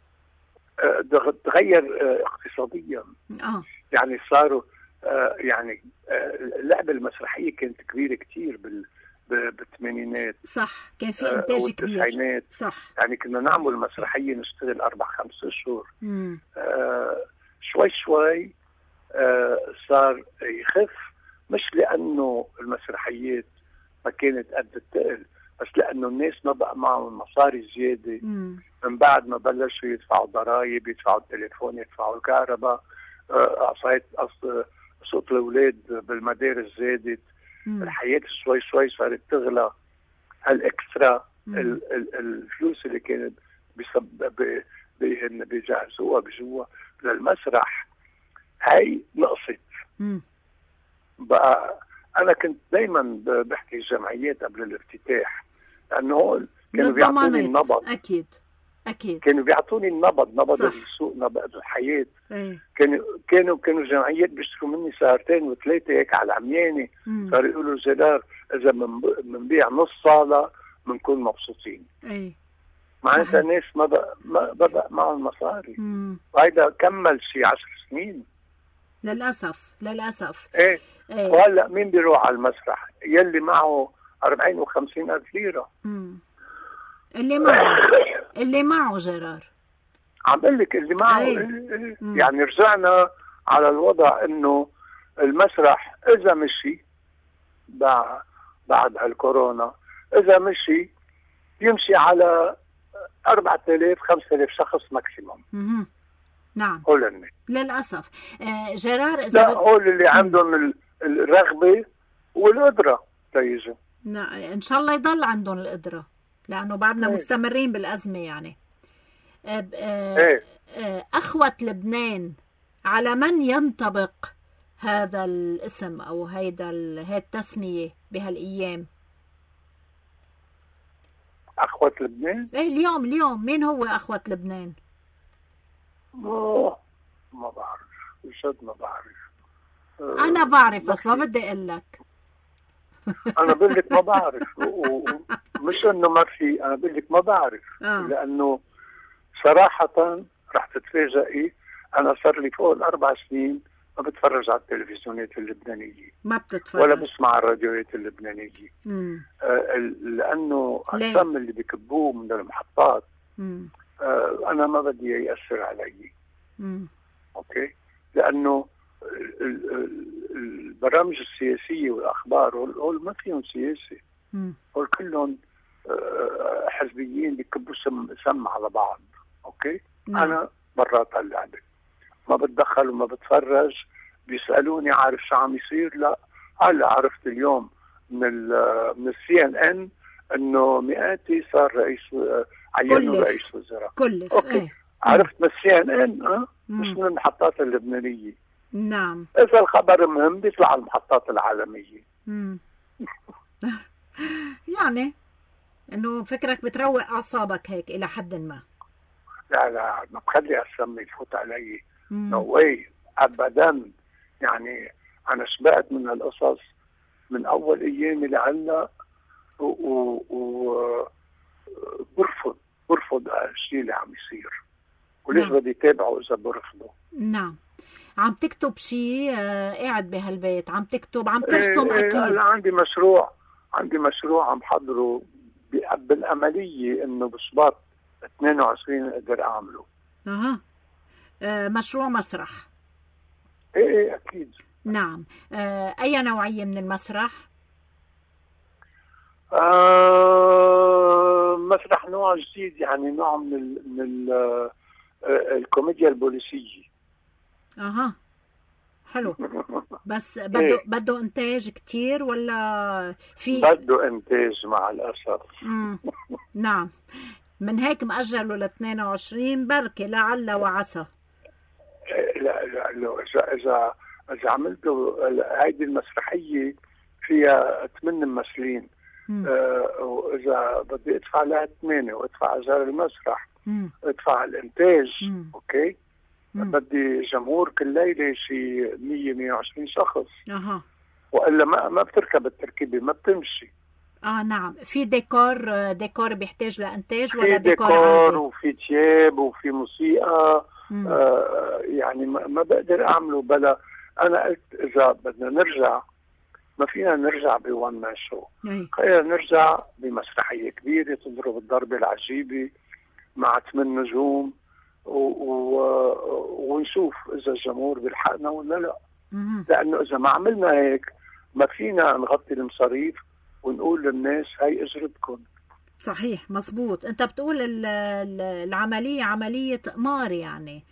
تغير اقتصاديا. اه يعني صاروا آه يعني آه اللعبه المسرحيه كانت كبيره كتير بال بالثمانينات. صح، كان في انتاج كبير. صح. يعني كنا نعمل مسرحيه نشتغل اربع خمس اشهر. آه شوي شوي آه صار يخف، مش لانه المسرحيات ما كانت قد الثقل بس لانه الناس ما بقى معهم مصاري زياده. مم. من بعد ما بلشوا يدفعوا ضرائب، يدفعوا التليفون، يدفعوا الكهرباء، قصيت صوت الاولاد بالمدارس زادت. مم. الحياه شوي شوي صارت تغلى. هالاكسترا ال ال الفلوس اللي كانت بيجهزوها بجوا للمسرح هاي نقصت. مم. بقى انا كنت دايما بحكي الجمعيات قبل الافتتاح لانه هول كانوا بيعطوني النبض. اكيد اكيد كانوا بيعطوني النبض نبض السوق نبض الحياه. أي. كانوا كانوا كانوا الجمعيات بيشتروا مني ساعتين وثلاثه هيك على العمياني. صاروا يقولوا جدار اذا بنبيع نص صاله بنكون مبسوطين. اي معناتها الناس ما بقى ما بقى معهم مصاري. وهيدا كمل شي عشر سنين للاسف للاسف. ايه, إيه. وهلا مين بيروح على المسرح؟ يلي معه أربعين وخمسين ألف ليرة. مم. اللي معه اللي معه جرار عم بقول لك اللي معه. أيه. إيه. يعني رجعنا على الوضع انه المسرح اذا مشي بعد بعد هالكورونا اذا مشي يمشي على أربعة آلاف خمسة آلاف شخص ماكسيموم. اها نعم. هول للاسف. آه جرار اذا لا هول اللي عندهم الرغبه والقدره تيجوا. نعم ان شاء الله يضل عندهم القدره لانه بعدنا ايه. مستمرين بالازمه يعني. آه ايه. آه اخوة لبنان على من ينطبق هذا الاسم أو هيدا هاي التسمية بهالأيام؟ أخوة لبنان؟ إيه اليوم اليوم مين هو أخوة لبنان؟ أوه. ما بعرف بجد ما بعرف. أنا بعرف بس ما بدي أقول لك. أنا بقول لك ما بعرف، ومش إنه ما في، أنا بقول لك ما بعرف. آه. لأنه صراحة رح تتفاجئي، أنا صار لي فوق الأربع سنين ما بتفرج على التلفزيونات اللبنانية، ما بتتفرج ولا بسمع الراديوات اللبنانية. مم. آه لأنه السم اللي بيكبوه من المحطات آه أنا ما بدي يأثر علي. مم. أوكي، لأنه البرامج السياسية والأخبار هول ما فيهم سياسة، هول كلهم حزبيين بيكبوا سم, سم على بعض. أوكي. نعم. أنا برات اللعبة، ما بتدخل وما بتفرج. بيسألوني عارف شو عم يصير؟ لا. هلا عرفت اليوم من ال من السي ان ان انه مئاتي صار رئيس، عينه رئيس وزراء. كلف. اوكي. ايه. عرفت من السي ان ان اه مش من المحطات اللبنانية. نعم. إذا الخبر مهم بيطلع على المحطات العالمية. امم يعني إنه فكرك بتروق أعصابك هيك إلى حد ما. لا لا ما بخلي السم يفوت علي. نو واي أبدا. يعني أنا شبعت من هالقصص من أول أيامي لهلا، و برفض برفض الشيء اللي عم يصير، وليش بدي أتابعه إذا برفضه. نعم. عم تكتب شيء قاعد بهالبيت؟ عم تكتب، عم ترسم؟ إيه أكيد. أنا عندي مشروع عندي مشروع عم حضره بالأملية إنه بشباط اثنين وعشرين أقدر أعمله. أها. آه مشروع مسرح. إيه إيه أكيد. نعم. آه أي نوعية من المسرح؟ آه مسرح نوع جديد، يعني نوع من ال من ال آه الكوميديا البوليسية. أها حلو. بس بده إيه؟ بده إنتاج كتير ولا في؟ بده إنتاج مع الأسف. نعم. من هيك مأجله ل اثنين وعشرين بركة لعل وعسى. لا لا لا إذا إذا إذا عملته هيدي المسرحية فيها ثمان ممثلين، آه وإذا بدي أدفع لها ثمانية وأدفع أجار المسرح، مم. أدفع الإنتاج، مم. أوكي. مم. بدي جمهور كل ليلة شي مية مية وعشرين شخص. أها. وإلا ما ما بتركب التركيبة، ما بتمشي. اه نعم. في ديكور ديكور بيحتاج لإنتاج ولا في ديكور, ديكور عادي؟ وفي تياب وفي موسيقى. آه يعني ما, ما بقدر أعمله بلا. أنا قلت إذا بدنا نرجع ما فينا نرجع بوان مان شو، خلينا نرجع بمسرحية كبيرة تضرب الضربة العجيبة مع ثمان نجوم و... و... ونشوف إذا الجمهور بيلحقنا ولا لا. مم. لأنه إذا ما عملنا هيك ما فينا نغطي المصاريف ونقول للناس هاي اجرتكم. صحيح مزبوط. انت بتقول العملية عملية قمار، يعني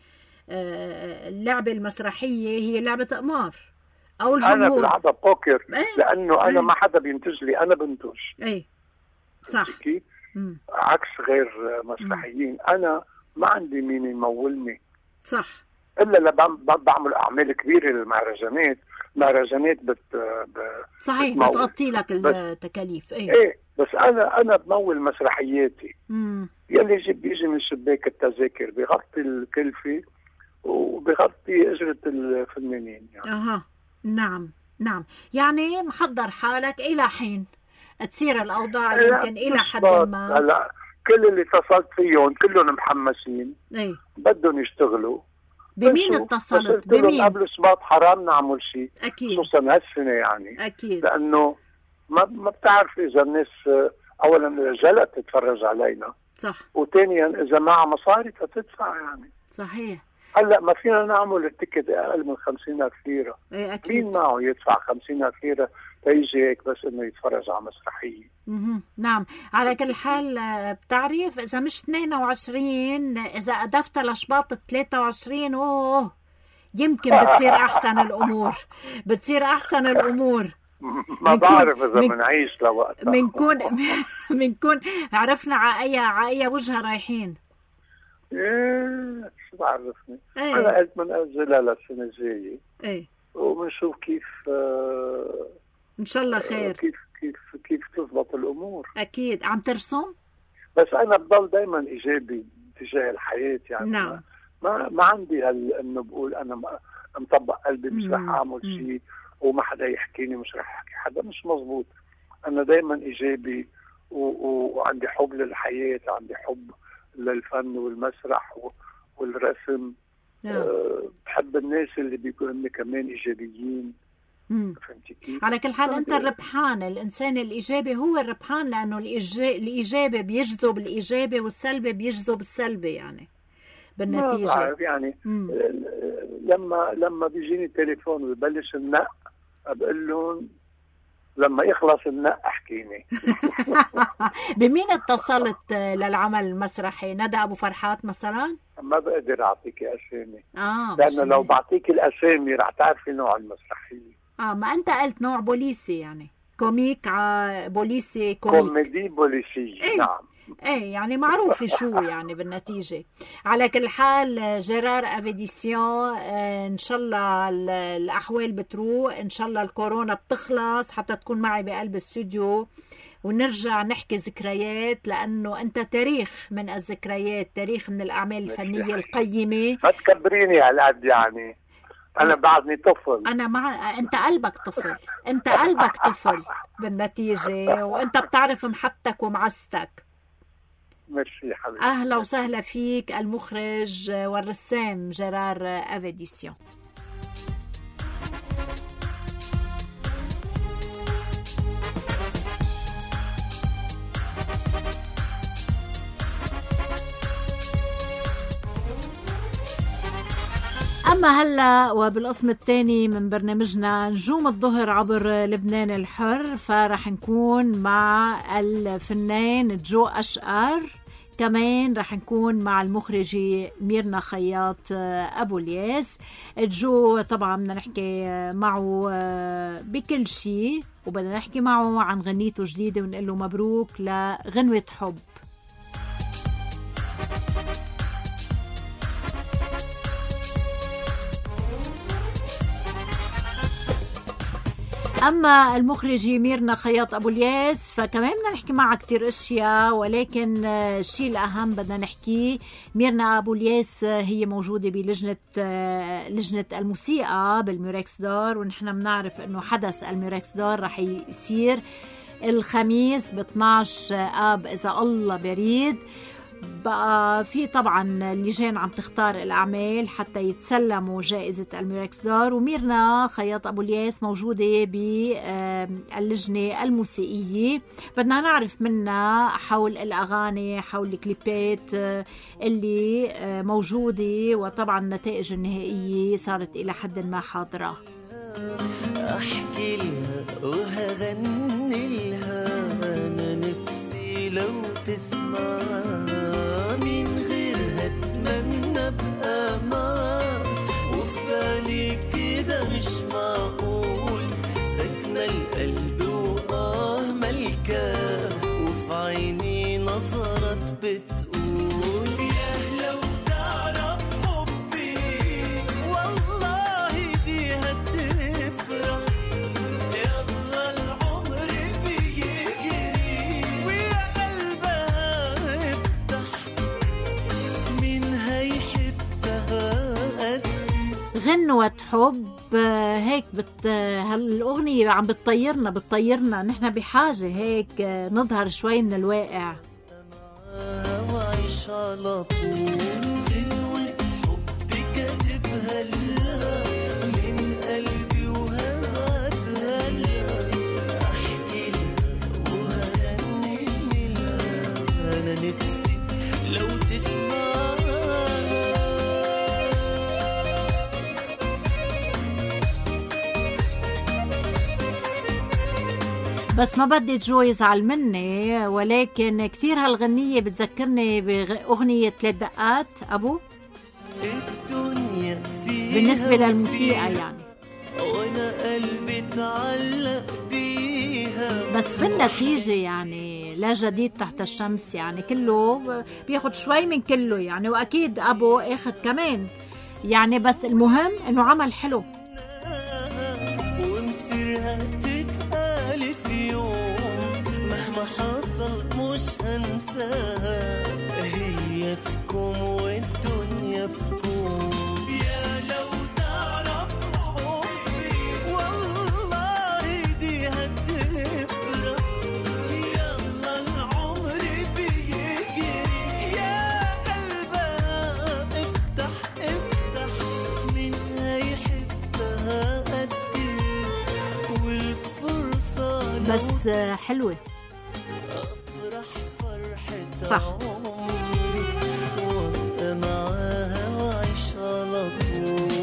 اللعبة المسرحية هي لعبة قمار او الجمهور. انا بلعبها بوكر. ايه؟ لانه انا ايه؟ ما حدا بينتج لي، انا بنتج. اي صح. عكس غير مسرحيين. مم. انا ما عندي مين يمولني. صح. الا لما بعمل اعمال كبيره للمهرجانات. مهرجانات بت ب... صحيح بتمول. بتغطي لك التكاليف. ايه ايه بس انا انا بمول مسرحياتي. امم يلي يجي بيجي من شباك التذاكر بيغطي الكلفه وبيغطي اجره الفنانين يعني. اها نعم نعم. يعني محضر حالك الى حين تصير الاوضاع يمكن الى حد ما. هلا كل اللي اتصلت فيهم كلهم محمسين. ايه بدهم يشتغلوا. بمين اتصلت؟ بمين؟ قبل سباط حرام نعمل شيء. اكيد. خصوصا هالسنه يعني. اكيد. لانه ما ما بتعرف اذا الناس اولا جلت تتفرج علينا. صح. وثانيا اذا معها مصاري فتدفع يعني. صحيح. هلا ما فينا نعمل التيكت اقل من خمسين ألف ليره. ايه اكيد. مين معه يدفع خمسين ألف ليره تيجي هيك بس انه يتفرج على مسرحيه؟ اها نعم. على كل حال بتعرف اذا مش اثنين وعشرين اذا اضفت لشباط ثلاثة وعشرين اوه يمكن بتصير احسن الامور. بتصير احسن الامور. ما بعرف اذا بنعيش لوقتها. بنكون بنكون عرفنا على اي على اي وجهه رايحين. ايه شو بعرفني. ايه؟ انا قلت بنأجلها للسنه الجايه. ايه وبنشوف كيف آه ان شاء الله خير. كيف كيف كيف تضبط الامور. اكيد. عم ترسم؟ بس انا بضل دائما ايجابي تجاه الحياه يعني. نعم. ما ما عندي هال انه بقول انا مطبق قلبي مش رح اعمل شيء وما حدا يحكيني مش رح احكي حدا، مش مزبوط. انا دائما ايجابي و... و... وعندي حب للحياه، عندي حب للفن والمسرح و... والرسم. نعم. أه بحب الناس اللي بيكونوا كمان ايجابيين. فهمتي كيف؟ على كل حال انت الربحان، الانسان الايجابي هو الربحان، لانه الايجابي بيجذب الايجابي والسلبي بيجذب السلبي يعني بالنتيجه. ما بعرف يعني. مم. لما لما بيجيني تليفون ويبلش النق بقول لهم لما يخلص النق احكيني. بمين اتصلت للعمل المسرحي؟ ندى ابو فرحات مثلا؟ ما بقدر اعطيك اسامي. اه لانه لو بعطيك الاسامي رح تعرفي نوع المسرحيه. اه ما انت قلت نوع بوليسي يعني كوميك ع... بوليسي كوميك. كوميدي بوليسي. ايه؟ نعم. ايه يعني معروف شو يعني بالنتيجة. على كل حال جيرار افيديسيون، ان شاء الله الاحوال بتروق، ان شاء الله الكورونا بتخلص حتى تكون معي بقلب الاستوديو ونرجع نحكي ذكريات، لانه انت تاريخ من الذكريات، تاريخ من الاعمال الفنية القيمة. ما تكبريني هالقد يعني، أنا بعدني طفل. أنا مع أنت قلبك طفل، أنت قلبك طفل بالنتيجة، وأنت بتعرف محبتك ومعزتك. ميرسي حبيبي. أهلا وسهلا فيك المخرج والرسام جيرار افيديسيون. أما هلأ وبالقسم الثاني من برنامجنا نجوم الظهر عبر لبنان الحر، فرح نكون مع الفنان جو أشقر، كمان رح نكون مع المخرجة ميرنا خياط أبو الياس. جو طبعا بدنا نحكي معه بكل شيء، وبدنا نحكي معه عن غنيته جديدة ونقول له مبروك لغنوة حب. أما المخرجة ميرنا خياط أبو الياس فكمان بدنا نحكي معها كتير أشياء، ولكن الشيء الأهم بدنا نحكيه، ميرنا أبو الياس هي موجودة بلجنة لجنة الموسيقى بالميركس دار، ونحن بنعرف إنه حدث الميركس دار رح يصير الخميس ب اثنعش آب إذا الله بريد. بقى في طبعا اللجان عم تختار الأعمال حتى يتسلموا جائزة الميركس دار، وميرنا خياط أبو الياس موجودة باللجنة الموسيقية. بدنا نعرف منها حول الأغاني، حول الكليبات اللي موجودة، وطبعا النتائج النهائية صارت إلى حد ما حاضرة. أحكي لها وهغني لها، أنا نفسي لو تسمع من غيرها أتمنى أبقى معاك، وفي بالي كده مش معقول سكنة القلب وآه ملكة، وفي عيني نظرت بتقول يا لو تعرف حبي والله دي هتفرح، يلا العمر بيجري ويا قلبها افتح، مين هيحبها قد غنوة حب. هيك بت هالأغنية عم بتطيرنا بتطيرنا نحن بحاجة هيك نظهر شوي من الواقع. وعيش على طول غنوة حب كاتبها لها من قلبي وهبعتها لها، أحكي لها وهغني لها، أنا نفسي لو تسمع. بس ما بدي جو يزعل مني، ولكن كتير هالغنية بتذكرني بأغنية ثلاث دقات أبو الدنيا فيها بالنسبة للموسيقى يعني، وانا قلبي تعلق بيها، بس بالنتيجة يعني لا جديد تحت الشمس، يعني كله بياخد شوي من كله يعني، وأكيد أبو اخد كمان يعني، بس المهم إنه عمل حلو. حصل مش هنساها، هي فيكم والدنيا فيكم. يا لو تعرف حبي والله دي هتفرق، يلا العمر بيجري يا قلبها افتح افتح، مين هيحبها قدي والفرصة لو بس حلوة أفرح فرحة صح. عمري وأبقى معاها وأعيش على طول.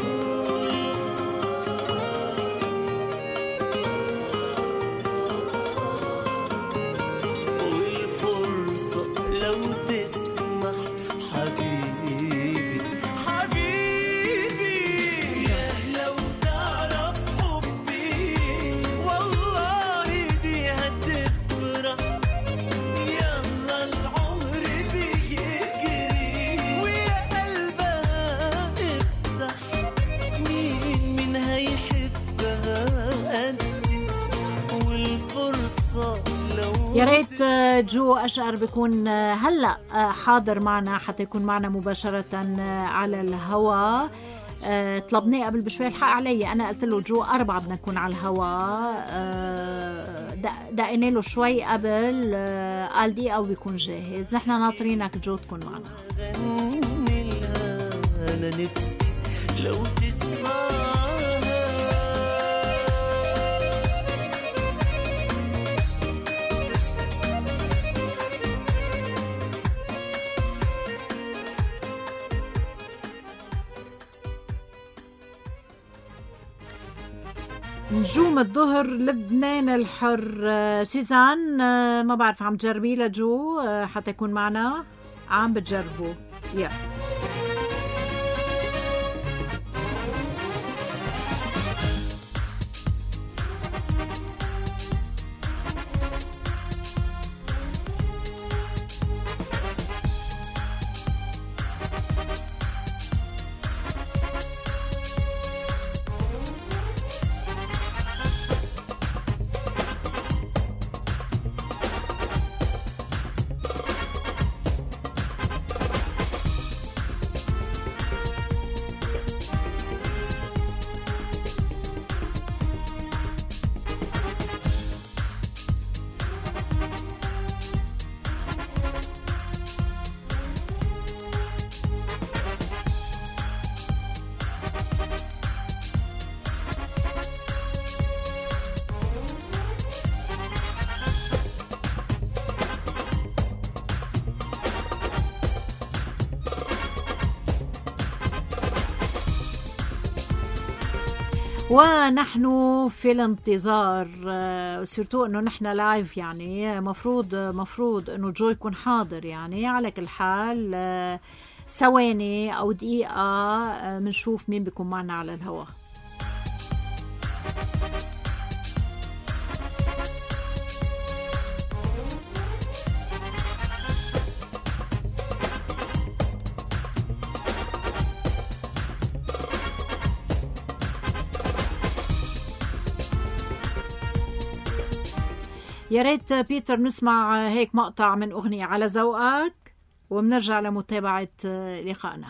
والفرصة لو تسمح حبيبي حبيبي، يا لو تعرف حبي والله دي هتفرح، يلا العمر بيجري ويا قلبها افتح، مين مين هيحبها قدي والفرصة لو يا ريت جو أشقر بيكون هلأ حاضر معنا حتى يكون معنا مباشرة على الهواء. طلبناه قبل بشوي، الحق علي أنا قلت له جو أربعة بدنا نكون على الهواء، دقينا له شوي قبل، قال دقيقة وبيكون جاهز. نحن ناطرينك جو تكون معنا. غني لها أنا نفسي لو تسمعها. نجوم الظهر لبنان الحر. سوزان ما بعرف عم تجربي لجو حتى يكون معنا، عم بتجربوا يا ونحن في الانتظار، سيرتو انه نحن لايف، يعني مفروض مفروض انه جو يكون حاضر. يعني على كل حال ثواني او دقيقة منشوف مين بيكون معنا على الهواء. يا ريت بيتر نسمع هيك مقطع من أغنية على ذوقك وبنرجع لمتابعة لقائنا.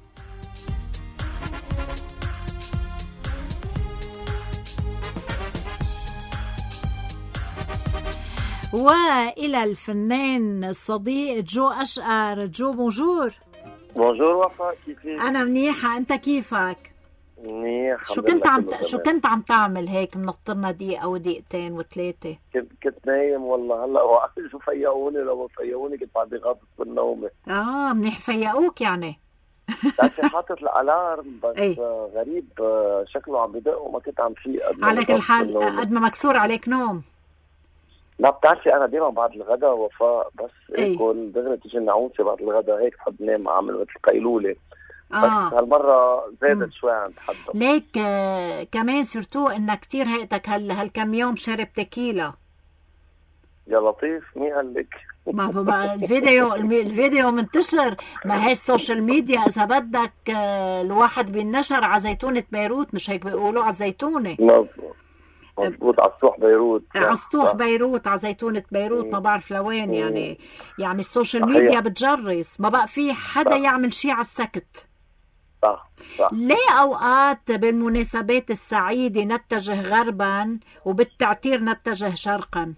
وإلى الفنان الصديق جو أشقر. جو بونجور. بونجور وفاء، كيفك؟ أنا منيحة، أنت كيفك؟ منيح. شو كنت عم ت... شو كنت عم تعمل هيك منطرنا دقيقة ودقيقتين وثلاثة؟ كنت كنت نايم والله. هلا وقت شو فيقوني، لو فيقوني كنت بعدي غاطس بالنوم. اه منيح فيقوك يعني. بس حاطط الالارم بس ايه؟ غريب شكله عم بدق وما كنت عم فيق. على كل حال قد ما مكسور عليك نوم. لا بتعرفي انا ديما بعد الغداء وفاء بس ايه؟ اكل دغري تيجي النعوسه بعد الغداء هيك بحب نام اعمل مثل قيلوله. آه. بس هالمرة زادت شوي عن تحدث. ليك آه كمان سورتو انك كتير هيئتك هال هالكم يوم شرب تكيلا. يا لطيف مين قال لك؟ ما بقى الفيديو الفيديو منتشر، ما هي السوشيال ميديا اذا بدك آه الواحد بينشر على زيتونة بيروت، مش هيك بيقولوا على الزيتونة. مظبوط مضبوط، على سطوح بيروت، على سطوح بيروت، على زيتونة بيروت، ما بعرف لوين. يعني يعني السوشيال ميديا بتجرس، ما بقى في حدا يعمل شيء على السكت. صح صح. ليه أوقات بالمناسبات السعيدة نتجه غربا وبالتعتير نتجه شرقا؟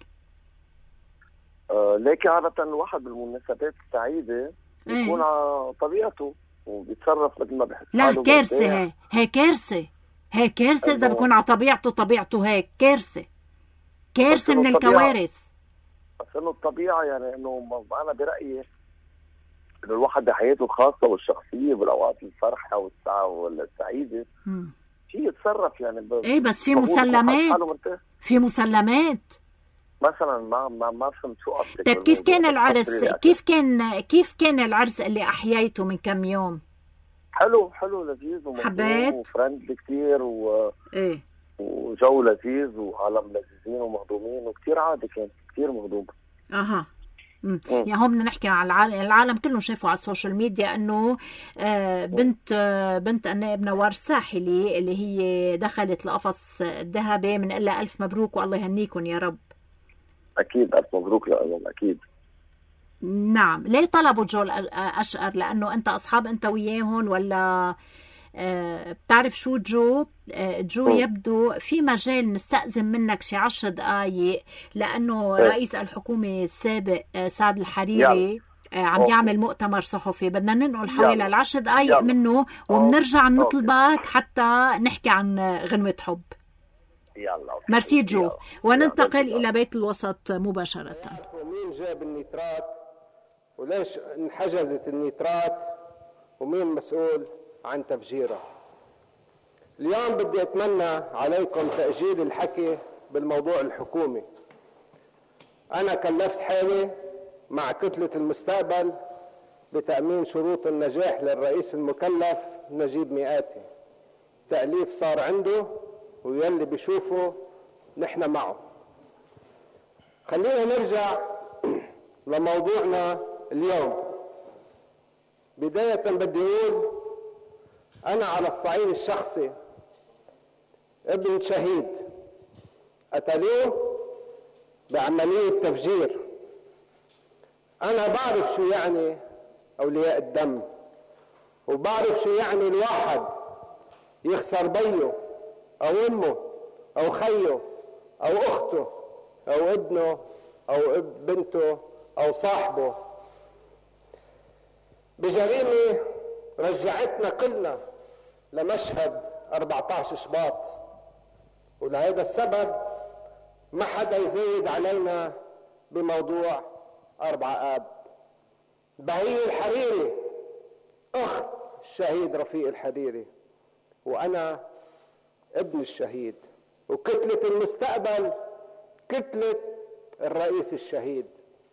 آه ليك عادة الواحد بالمناسبات السعيدة بيكون ايه؟ على طبيعته وبيتصرف مثل ما بحس لا حاله كارثة، مرتاح. هي هي كارثة، هي كارثة إذا بكون على طبيعته طبيعته هيك، كارثة كارثة من الكوارث. بس إنه الطبيعة يعني إنه أنا برأيي إنه الواحد بحياته الخاصة والشخصية بالأوقات الفرحة والسعة والسعيدة في يتصرف يعني ب... ايه بس في مسلمات، في مسلمات مثلا ما ما ما فهمت شو قصدك. طيب كيف كان العرس؟ كيف كان كيف كان العرس اللي احييته من كم يوم؟ حلو حلو لذيذ ومحبوب وفرندلي كتير و ايه وجو لذيذ وعالم لذيذين ومهضومين وكتير عادي، كان كتير مهضوم. اها مم. يعني هون بدنا نحكي على العالم، العالم كله شافوا على السوشيال ميديا انه آه بنت آه بنت النائب نوار الساحلي اللي هي دخلت القفص الذهبي، من قلها الف مبروك والله يهنيكم يا رب. اكيد الف مبروك لهم اكيد. نعم. ليه طلبوا جو اشقر؟ لانه انت اصحاب انت وياهم ولا آه بتعرف شو جو؟ آه جو م. يبدو في مجال نستأذن منك شي عشر دقايق، لأنه م. رئيس الحكومة السابق آه سعد الحريري آه عم أوه. يعمل مؤتمر صحفي، بدنا ننقل حوالي العشر دقايق منه وبنرجع نطلبك حتى نحكي عن غنوة حب. يلا مرسي جو يلا. وننتقل يلا. إلى بيت الوسط مباشرة. ومين جاب النيترات وليش انحجزت النيترات ومين مسؤول عن تفجيره؟ اليوم بدي أتمنى عليكم تأجيل الحكي بالموضوع الحكومي. أنا كلفت حالي مع كتلة المستقبل بتأمين شروط النجاح للرئيس المكلف نجيب مئاتي. تأليف صار عنده ويلي بيشوفه نحن معه. خلينا نرجع لموضوعنا اليوم. بداية بدي أقول أنا على الصعيد الشخصي ابن شهيد قتلوه بعملية تفجير. أنا بعرف شو يعني أولياء الدم، وبعرف شو يعني الواحد يخسر بيه أو أمه أو خيه أو أخته أو ابنه أو بنته أو صاحبه بجريمة رجعتنا كلنا لمشهد أربعة عشر شباط. ولهذا السبب ما حدا يزيد علينا بموضوع أربعة آب. بهية الحريري أخت الشهيد رفيق الحريري، وأنا ابن الشهيد، وكتلة المستقبل كتلة الرئيس الشهيد.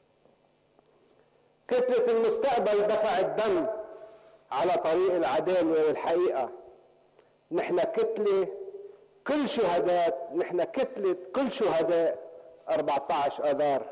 كتلة المستقبل دفعت دم على طريق العدالة والحقيقة. نحن كتلة كل شهداء، نحن كتلة كل شهداء أربعة عشر آذار.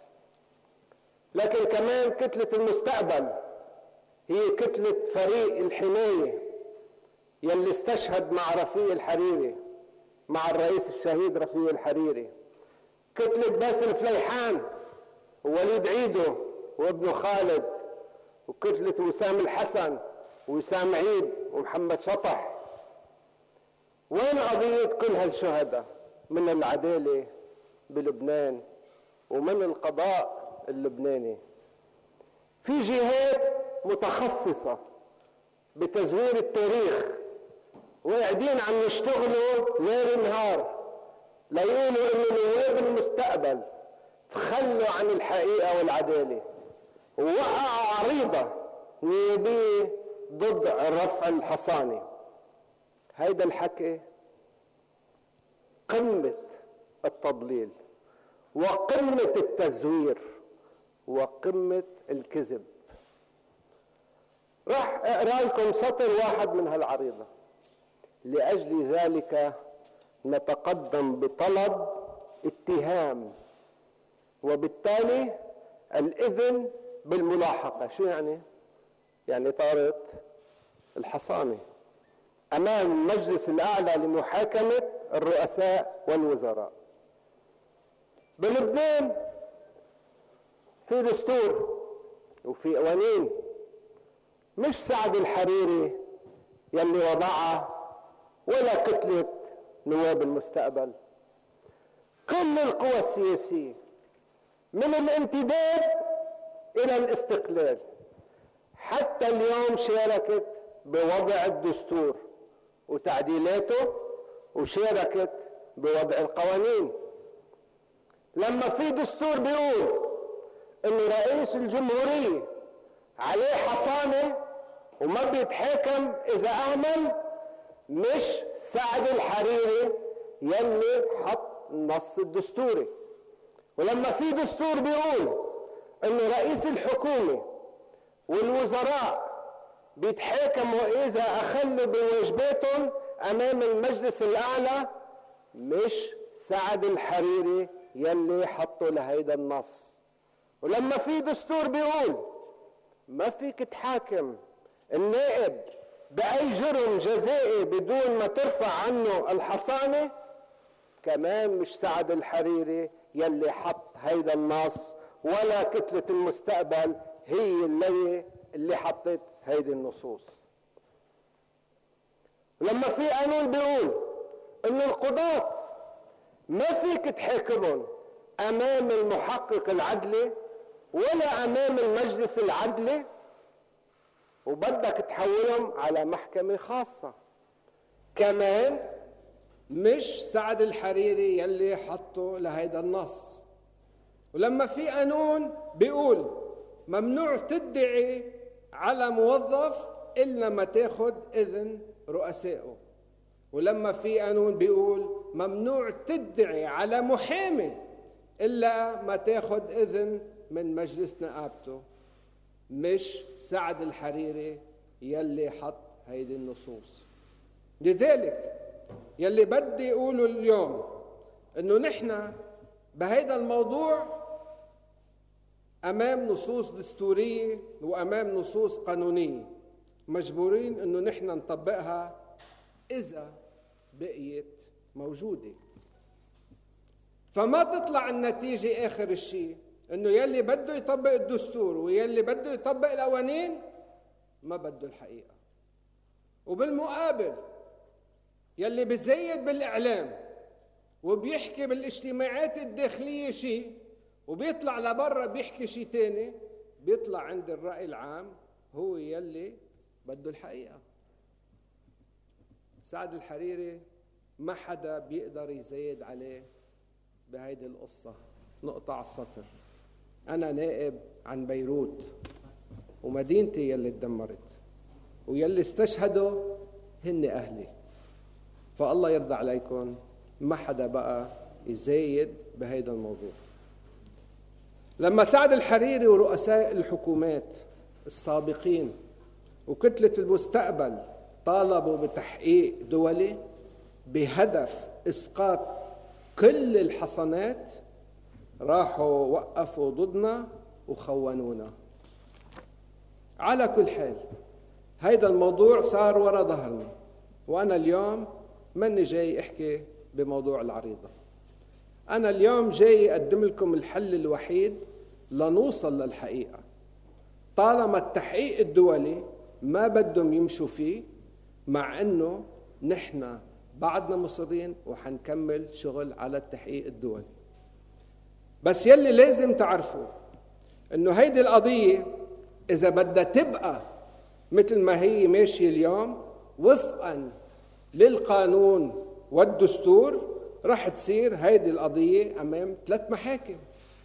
لكن كمان كتلة المستقبل هي كتلة فريق الحماية يلي استشهد مع رفيق الحريري، مع الرئيس الشهيد رفيق الحريري. كتلة باسل فليحان ووليد عيدو وابنه خالد، وكتلة وسام الحسن ووسام عيد ومحمد شطح. وين قضية كل هالشهداء من العدالة بلبنان ومن القضاء اللبناني؟ في جهات متخصصة بتزوير التاريخ وقاعدين عم يشتغلوا ليل نهار ليقولوا انه نواب المستقبل تخلوا عن الحقيقة والعدالة ووقعوا عريضة نيابية ضد الرفع الحصاني. هيدا الحكي قمة التضليل وقمة التزوير وقمة الكذب. راح اقرا لكم سطر واحد من هالعريضة. لأجل ذلك نتقدم بطلب اتهام وبالتالي الإذن بالملاحقة. شو يعني؟ يعني طارت الحصانة أمام المجلس الأعلى لمحاكمة الرؤساء والوزراء. بلبنان في دستور وفي قوانين، مش سعد الحريري يلي وضعها ولا كتلة نواب المستقبل. كل القوى السياسية من الامتداد إلى الاستقلال حتى اليوم شاركت بوضع الدستور وتعديلاته، وشاركت بوضع القوانين. لما في دستور بيقول إن رئيس الجمهورية عليه حصانة وما بيتحاكم إذا أهمل، مش سعد الحريري يلي حط النص الدستوري. ولما في دستور بيقول إن رئيس الحكومة والوزراء بيتحاكموا إذا أخلوا بواجباتهم أمام المجلس الأعلى، مش سعد الحريري يلي حطوا لهيدا النص. ولما في دستور بيقول ما فيك تحاكم النائب بأي جرم جزائي بدون ما ترفع عنه الحصانة، كمان مش سعد الحريري يلي حط هيدا النص، ولا كتلة المستقبل هي اللي اللي حطت هيدي النصوص. لما في قانون بيقول إن القضاة ما فيك تحاكمهم أمام المحقق العدلي ولا أمام المجلس العدلي، وبدك تحولهم على محكمة خاصة، كمان مش سعد الحريري يلي حطه لهيدا النص. ولما في قانون بيقول ممنوع تدعي على موظف إلا ما تاخد إذن رؤسائه، ولما في قانون بيقول ممنوع تدعي على محامي إلا ما تاخد إذن من مجلس نقابته، مش سعد الحريري يلي حط هيدي النصوص. لذلك يلي بدي يقوله اليوم إنه نحن بهيدا الموضوع أمام نصوص دستورية وأمام نصوص قانونية مجبورين إنه نحن نطبقها إذا بقيت موجودة. فما تطلع النتيجة آخر الشيء إنه يلي بده يطبق الدستور ويلي بده يطبق القوانين ما بده الحقيقة. وبالمقابل يلي بزيد بالإعلام وبيحكي بالاجتماعات الداخلية شيء وبيطلع لبرا بيحكي شيء تاني، بيطلع عند الرأي العام هو يلي بده الحقيقة. سعد الحريري ما حدا بيقدر يزيد عليه بهيدي القصة. نقطة على السطر. أنا نائب عن بيروت ومدينتي يلي اتدمرت ويلي استشهدوا هن أهلي، فالله يرضى عليكم ما حدا بقى يزايد بهيدا الموضوع. لما سعد الحريري ورؤساء الحكومات السابقين وكتلة المستقبل طالبوا بتحقيق دولي بهدف إسقاط كل الحصانات، راحوا وقفوا ضدنا وخونونا. على كل حال هيدا الموضوع صار ورا ظهرنا، وأنا اليوم ماني جاي أحكي بموضوع العريضة. أنا اليوم جاي أقدم لكم الحل الوحيد لنوصل للحقيقة. طالما التحقيق الدولي ما بدهم يمشوا فيه، مع أنه نحن بعدنا مصرين وحنكمل شغل على التحقيق الدولي. بس يلي لازم تعرفوا أنه هيدي القضية إذا بدها تبقى مثل ما هي ماشية اليوم وفقا للقانون والدستور، رح تصير هيدي القضية أمام ثلاث محاكم.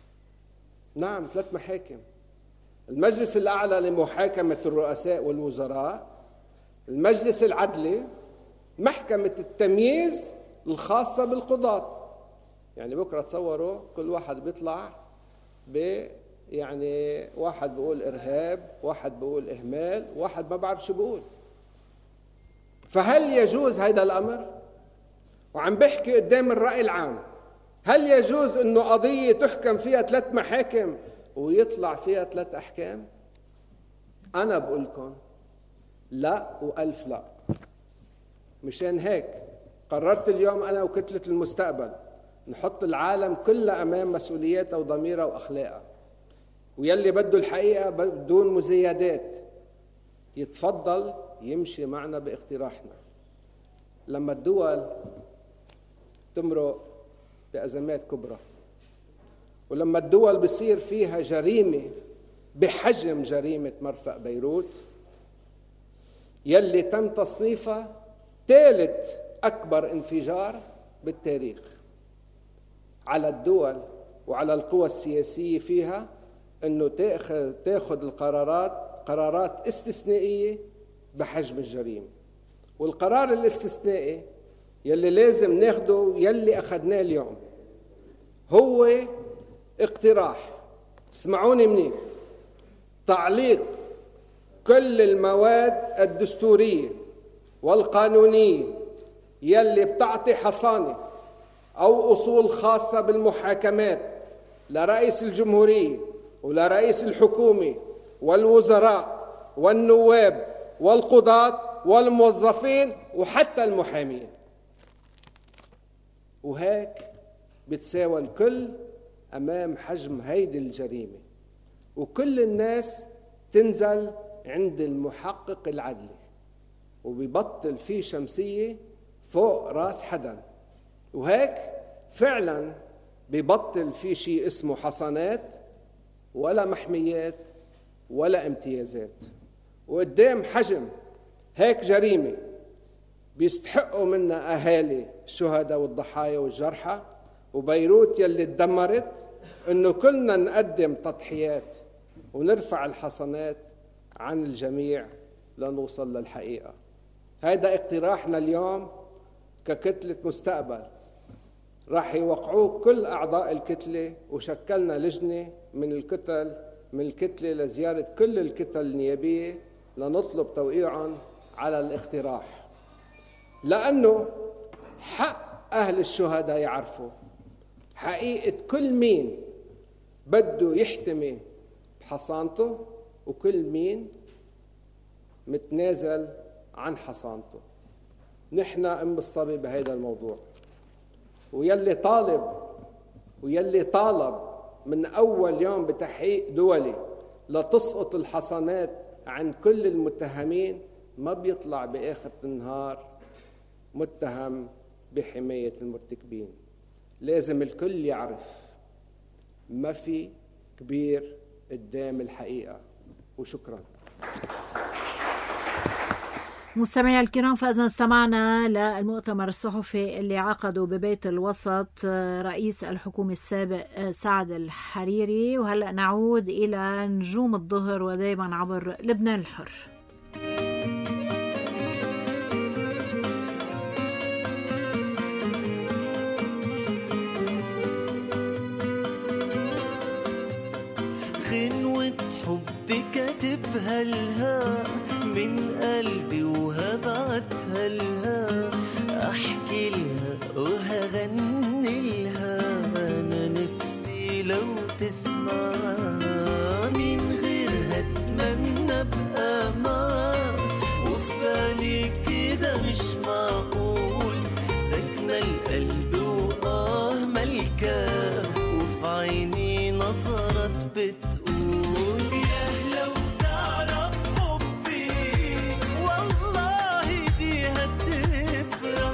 نعم، ثلاث محاكم: المجلس الأعلى لمحاكمة الرؤساء والوزراء، المجلس العدلي، محكمة التمييز الخاصة بالقضاة. يعني بكرة تصوروا كل واحد بيطلع ب يعني واحد بيقول إرهاب، واحد بيقول إهمال، واحد ما بعرف شو بيقول. فهل يجوز هيدا الأمر؟ وعم بحكي قدام الرأي العام، هل يجوز إنه قضية تحكم فيها ثلاث محاكم ويطلع فيها ثلاث أحكام؟ أنا بقول لكم لا وألف لا. مشان هيك قررت اليوم أنا وكتلة المستقبل نحط العالم كله أمام مسؤولياتها وضميرها وأخلاقها، ويلي بده الحقيقة بدون مزايدات يتفضل يمشي معنا باقتراحنا. لما الدول تمرق بأزمات كبرى، ولما الدول بصير فيها جريمة بحجم جريمة مرفأ بيروت يلي تم تصنيفها ثالث أكبر انفجار بالتاريخ، على الدول وعلى القوى السياسية فيها أنه تأخذ, تأخذ القرارات قرارات استثنائية بحجم الجريمة. والقرار الاستثنائي يلي لازم ناخده يلي أخذناه اليوم هو اقتراح، اسمعوني منيح، تعليق كل المواد الدستورية والقانونية يلي بتعطي حصانة أو أصول خاصة بالمحاكمات لرئيس الجمهورية ولرئيس الحكومة والوزراء والنواب والقضاة والموظفين وحتى المحامين، وهيك بتساوى الكل أمام حجم هيدي الجريمة، وكل الناس تنزل عند المحقق العدلي وبيبطل في شمسية فوق راس حدا، وهيك فعلا بيبطل في شيء اسمه حصانات ولا محميات ولا امتيازات. وقدام حجم هيك جريمة بيستحقوا منها أهالي الشهداء والضحايا والجرحى وبيروت يلي تدمرت إنه كلنا نقدم تضحيات ونرفع الحصانات عن الجميع لنوصل للحقيقة. هذا اقتراحنا اليوم ككتلة مستقبل، راح يوقعوه كل أعضاء الكتلة، وشكلنا لجنة من الكتل من الكتلة لزيارة كل الكتل النيابية لنطلب توقيعهم على الاقتراح، لأنه حق أهل الشهداء يعرفوا حقيقة كل مين بده يحتمي بحصانته وكل مين متنازل عن حصانته. نحن أم الصبي بهذا الموضوع، ويلي طالب ويلي طالب من أول يوم بتحقيق دولي لتسقط الحصانات عن كل المتهمين ما بيطلع بآخر النهار متهم بحماية المرتكبين. لازم الكل يعرف ما في كبير قدام الحقيقة. وشكرا. مستمعي الكرام، فإذا استمعنا للمؤتمر الصحفي اللي عقده ببيت الوسط رئيس الحكومة السابق سعد الحريري، وهلأ نعود إلى نجوم الظهر ودائما عبر لبنان الحر. غنوة حب كاتبها لها من قلبي وهبعتها لها، احكي لها وهغني لها، انا نفسي لو تسمع من غيرها اتمنى ابقى معاك، وفي بالي كده مش معقول ساكنه القلب واه ملكاه، وفي عيني نظرت بتقول يا لو تعرف حبي والله دي هتفرح.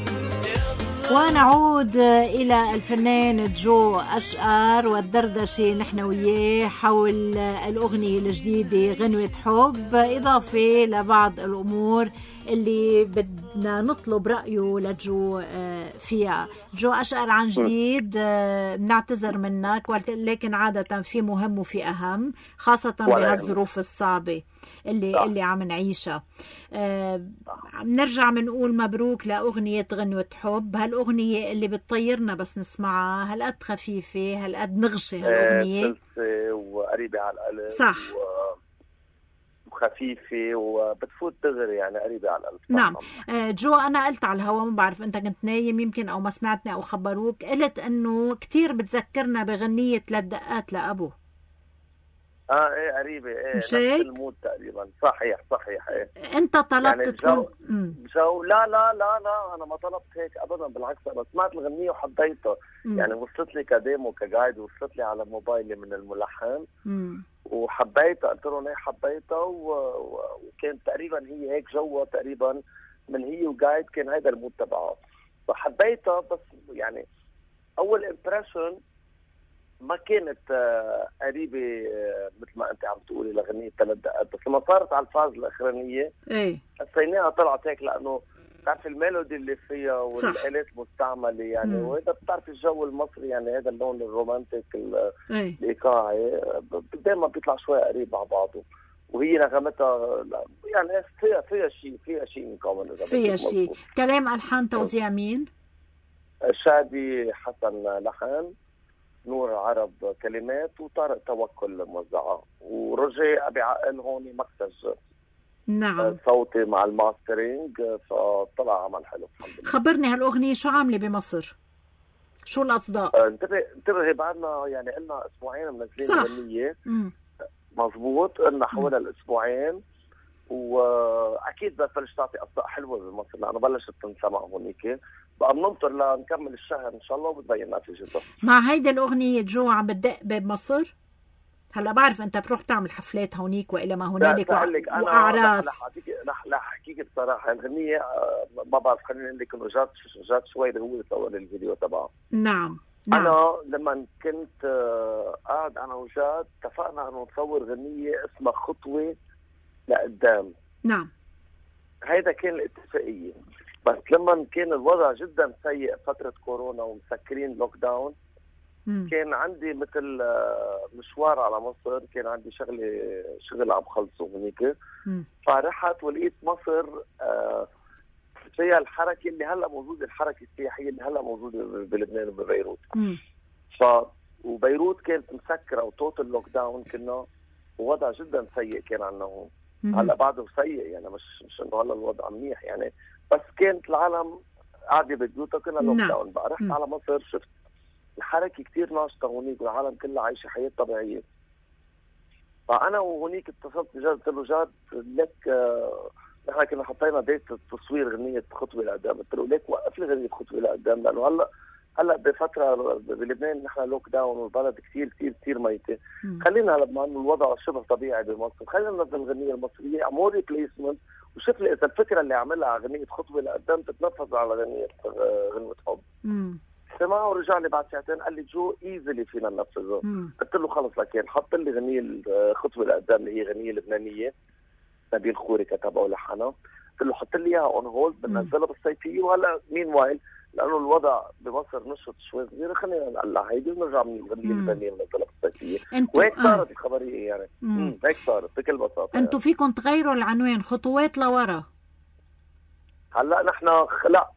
ونعود إلى الفنان جو أشقر والدردشة نحن وياه حول الأغنية الجديدة غنوة حب، إضافة لبعض الأمور اللي بدنا نطلب رأيه لجو فيها. جو أشقر عن جديد بنعتذر منك، لكن عادة في مهم وفي أهم، خاصة بهالظروف الصعبة اللي صح. اللي عم نعيشها. بنرجع بنقول مبروك لأغنية غنوة حب، هالأغنية اللي بتطيرنا بس نسمعها، هالقد خفيفة هالقد نغشة هالأغنية، سلسة وقريبة على القلب صح و... خفيفة وبتفوت دغري، يعني قريبة على القلب. نعم. جو أنا قلت على الهواء، ما بعرف أنت كنت نايم يمكن أو ما سمعتني أو خبروك، قلت أنه كتير بتذكرنا بغنية ثلاث دقات لأبو. اه ايه قريبه، ايه مش هيك؟ المود تقريبا. صحيح صحيح. ايه انت طلبت يعني تكون بجو, بجو لا لا لا لا انا ما طلبت هيك ابدا، بالعكس انا سمعت الغنيه وحبيتها. مم. يعني وصلت لي كديمو كجايد، وصلت لي على موبايلي من الملحن مم. وحبيتها، قلت لهم ايه حبيتها و... و... وكان تقريبا هي هيك جوها تقريبا من هي وجايد، كان هيدا المود تبعها فحبيتها. بس يعني اول امبريشن ما كانت آه قريبه آه مثل ما انت عم تقولي لغنيه ثلاث دقات، بس لما صارت على الفاز الاخرانيه ايه حسيناها طلعت هيك، لانه بتعرف الميلودي اللي فيها والالات المستعمله يعني، مم. وهذا بتعرف الجو المصري يعني، هذا اللون الرومانتيك ايه الايقاعي دائما بيطلع شوي قريب على بعضه، وهي نغمتها يعني فيها فيها شيء فيها شيء من كومن. فيها شيء. كلام الحان توزيع مين؟ شادي حسن لحن، نور عرب كلمات، وطارق توكل موزعه، ورجي ابي عقل هون مكسج نعم صوتي مع الماسترينج، فطلع عمل حلو الحمد لله. خبرني هالاغنيه شو عامله بمصر؟ شو الاصداء؟ انتبه انتبه بعدنا يعني قلنا اسبوعين منزلين صح. اغنيه امم مزبوط، قلنا حوالي الاسبوعين، واكيد بتبلش تعطي اصداء حلوه بمصر لانه بلشت تنسمع هونيك، بقى بننطر لنكمل الشهر ان شاء الله وبتبين نتيجتها. مع هيدي الاغنيه جو عم بتدق بمصر؟ هلا بعرف انت بتروح تعمل حفلات هونيك والى ما هنالك وأ... واعراس. رح رح رح احكيك بصراحه الغنيه ما بعرف، خليني اقول لك انه جات جات شوي هو صور الفيديو تبعه. نعم نعم. انا لما كنت قاعد انا وجاد اتفقنا انه نصور غنيه اسمها خطوه لقدام. نعم هيدا كان الاتفاقيه، بس لما كان الوضع جدا سيء فتره كورونا ومسكرين لوك داون، مم. كان عندي مثل مشوار على مصر، كان عندي شغله شغل عم خلصه هنيك، فرحت ولقيت مصر فيها الحركه اللي هلا موجوده، الحركه السياحيه اللي هلا موجوده بلبنان وببيروت. ف وبيروت كانت مسكره وتوتال لوك داون كنا، ووضع جدا سيء كان عندنا هون. هلا بعده سيء يعني، مش مش انه هلا الوضع منيح يعني، بس كانت العالم قاعده ببيوتها كنا لوك داون. بقى رحت على مصر شفت الحركه كثير ناشطه هونيك، والعالم كلها عايشه حياه طبيعيه. فانا وهونيك اتصلت بجاد قلت له جاد لك آه نحن كنا حطينا ديت تصوير غنيه خطوه لقدام، قلت له ليك وقف لي غنيه خطوه لقدام، لانه هلا هلا بفتره بلبنان نحن لوك داون والبلد كثير كثير كثير ميته، خلينا هلا بما انه الوضع شبه طبيعي بمصر، خلينا ننزل الغنيه المصريه، اعمل ريبليسمنت وشوف لي اذا الفكره اللي عملها على غنيه خطوه لقدام تتنفذ على غنيه غنوه حب. سمعه ورجع لي بعد ساعتين قال لي جو ايزلي فينا ننفذها. قلت له خلص لكن حط لي غنيه خطوه لقدام اللي هي غنيه لبنانيه نبيل خوري كتبها ولحنها، قلت له حط لي اياها اون هولد بنزلها بالصيفيه، وهلا مين وايل لانه الوضع بمصر نشط شوي صغيره خلينا نقلع هيدي ونرجع من الغنيه اللبنانيه بنزلها بالصيفيه، وهيك صارت آه. الخبريه يعني مم. هيك صارت بكل بساطه. انتم يعني. فيكم تغيروا العنوان خطوات لورا؟ هلا نحن لا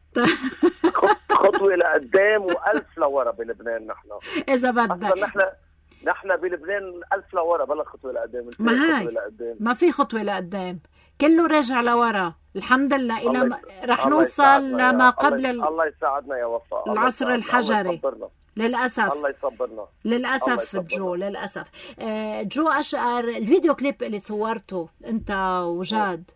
خطوه لقدام والف لورا بلبنان نحن اذا بدك. نحن نحن بلبنان ألف لورا بلا خطوه لقدام، ما هي ما في خطوه لقدام، كله راجع لورا الحمد لله. الى ما... رح نوصل لما قبل الله, الله يساعدنا يا وفاء، العصر الحجري للاسف. الله يصبرنا للاسف جو للاسف. آه جو اشقر الفيديو كليب اللي صورته انت وجاد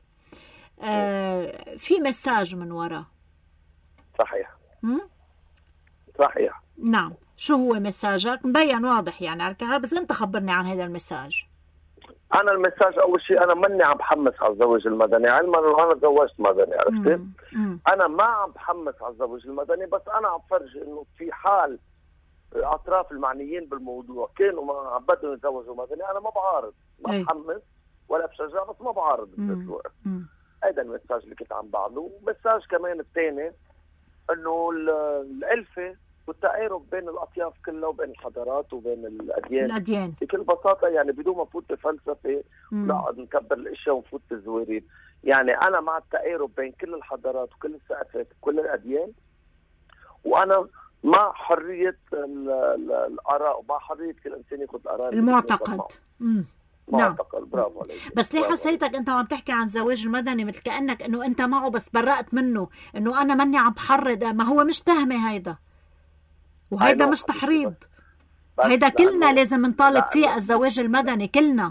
آه في مساج من ورا. صحيح م? صحيح نعم. شو هو مساجك؟ مبين واضح يعني على الكهرباء، بس انت خبرني عن هذا المساج. انا المساج اول شيء انا ماني عم بحمس على الزواج المدني، علما انه انا تزوجت مدني عرفتي؟ انا ما عم بحمس على الزواج المدني، بس انا عم فرجي انه في حال الاطراف المعنيين بالموضوع كانوا ما بدهم يتزوجوا مدني انا ما بعارض، ما بحمس ولا بشجع، بس ما بعارض بنفس الوقت. هذا المساج اللي كنت عم بعمله. ومساج كمان الثاني انه الالفه والتقارب بين الاطياف كلها وبين الحضارات وبين الاديان الاديان بكل بساطه يعني، بدون ما نفوت بفلسفه ونقعد نكبر الاشياء ونفوت بالزوارين. يعني انا مع التقارب بين كل الحضارات وكل الثقافات وكل الاديان، وانا مع حريه الاراء ومع حريه كل انسان ياخذ الاراء المعتقد. امم نعم برافو عليك. بس ليه حسيتك انت عم تحكي عن الزواج المدني مثل كانك انه انت معه بس برأت منه، انه انا ماني عم بحرض؟ ما هو مش تهمه هيدا، وهيدا مش تحريض. هيدا كلنا لأنه- لازم نطالب فيه لأنه- الزواج المدني كلنا.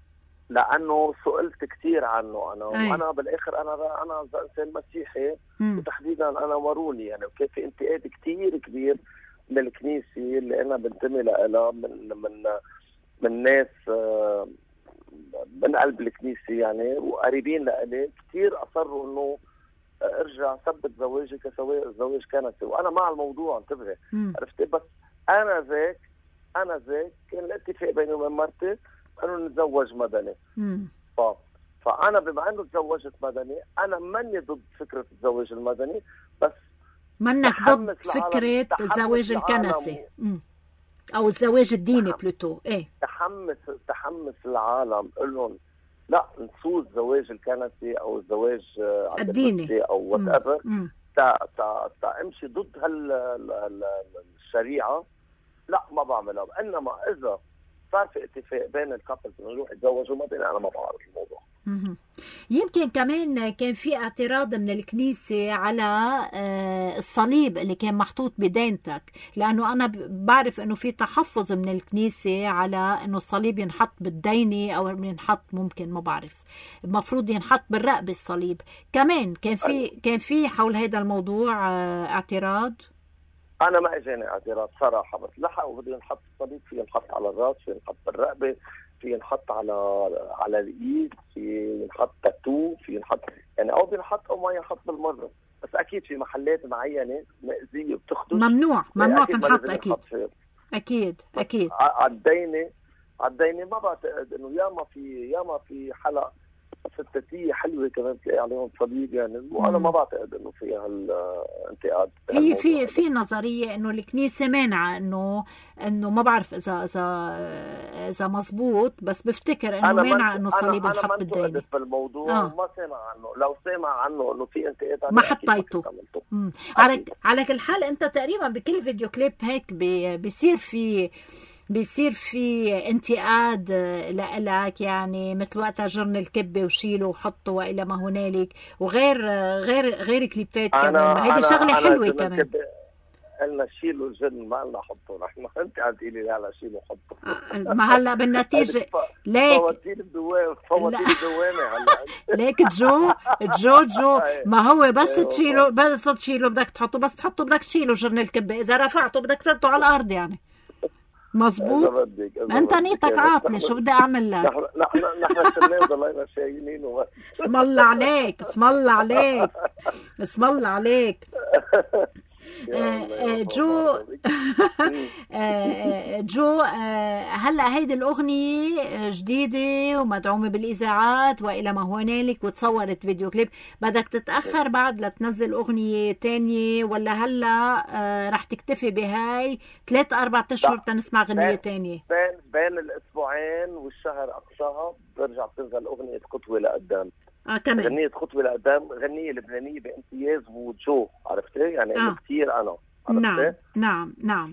لانه سئلت كثير عنه انا أي. وانا بالاخر انا انا انسان مسيحي مم. وتحديدا انا ماروني يعني، وكان في انتقاد كثير كبير من الكنيسه اللي انا بنتمي لها من من من ناس آه، من قلب الكنيسه يعني وقريبين لإلي كثير اصروا انه ارجع ثبت زواجي كزواج كنسي، وانا مع الموضوع انتبه مم. عرفت. بس انا ذاك انا ذاك كان الاتفاق بيني وبين مرتي انه نتزوج مدني. مم. ف... فانا بما انه تزوجت مدني انا ماني ضد فكره الزواج المدني، بس منك ضد تحمس العالم- فكرة تحمس الزواج العالم الكنسي. مم. أو الزواج الديني تحمس. بلوتو. إيه تحمس تحمس العالم قول لهم لا نسوس الزواج الكنسي او الزواج آه، عند الديني. المسيح او وات ايفر، مم. تا تا تا امشي ضد هال ال- ال- الشريعه، لا ما بعملها. انما اذا صار في اتفاق بين الكابلز انه يروح يتزوجوا مدني انا ما بعرف الموضوع. مهم. يمكن كمان كان في اعتراض من الكنيسة على آه، الصليب اللي كان محطوط بدينتك، لأنه أنا ب- بعرف أنه في تحفظ من الكنيسة على أنه الصليب ينحط بالدينة أو ينحط ممكن ما بعرف المفروض ينحط بالرقبة الصليب. كمان كان في كان في حول هذا الموضوع آه، اعتراض. انا ما اجاني اعتراض صراحه، بس لحقوا بده ينحط الصليب، في ينحط على الراس، في ينحط بالرقبه، في ينحط على على الايد، في ينحط تاتو، في ينحط يعني او بينحط او ما ينحط بالمره. بس اكيد في محلات معينه مأذيه بتخدش ممنوع ممنوع أكيد ما تنحط. لازم أكيد ينحط فيها. أكيد أكيد. على الدينه على الدينه ما بعتقد انه ياما في ياما في حلق ستاتيه حلوه كمان تلاقي عليهم صليب يعني، وانا ما بعتقد انه فيها هالانتقاد. هي في في نظريه انه الكنيسه مانعه انه انه ما بعرف اذا اذا اذا مزبوط، بس بفتكر انه مانعه انه الصليب ينحط ينحط بالدينه. انا ما بالموضوع آه. وما سامع عنه، لو سامع عنه انه في انتقاد ما حطيته. مم. على على كل حال انت تقريبا بكل فيديو كليب هيك بي بيصير في بيصير في انتقاد لك يعني، مثل وقتها جرن الكبه وشيله وحطه والى ما هنالك، وغير غير غير كليبات كمان. هيدي شغله حلوه كمان. قلنا شيلوا الجن ما قلنا حطوا، نحن انت عم تقولي لي هلا شيلوا حطوا. ما هلا بالنتيجه ليك فواتير الدوامه فواتير الدوامه هلا ليك جو جو جو ما هو بس تشيله بس تشيله بدك تحطه، بس تحطه بدك تشيله جرن الكبه، اذا رفعته بدك تحطه على الارض يعني. مظبوط. انت نيتك عاطله، شو بدي اعمل لك؟ نحن نحن نحن شلنا ضلينا شايلين وبس. اسم الله عليك اسم الله عليك اسم الله عليك. جو جو هلا هيدي الأغنية جديدة ومدعومة بالإذاعات وإلى ما هنالك وتصورت فيديو كليب، بدك تتأخر بعد لتنزل أغنية تانية ولا هلا رح تكتفي بهاي ثلاث أربع أشهر تنسمع غنية تانية؟ بين بين الأسبوعين والشهر أقصاها برجع تنزل أغنية خطوة لقدام. اه كمان غنية خطوة لقدام، غنية لبنانية بامتياز وجو، عرفتي يعني آه. كثير أنا عرفتي؟ نعم نعم نعم. ف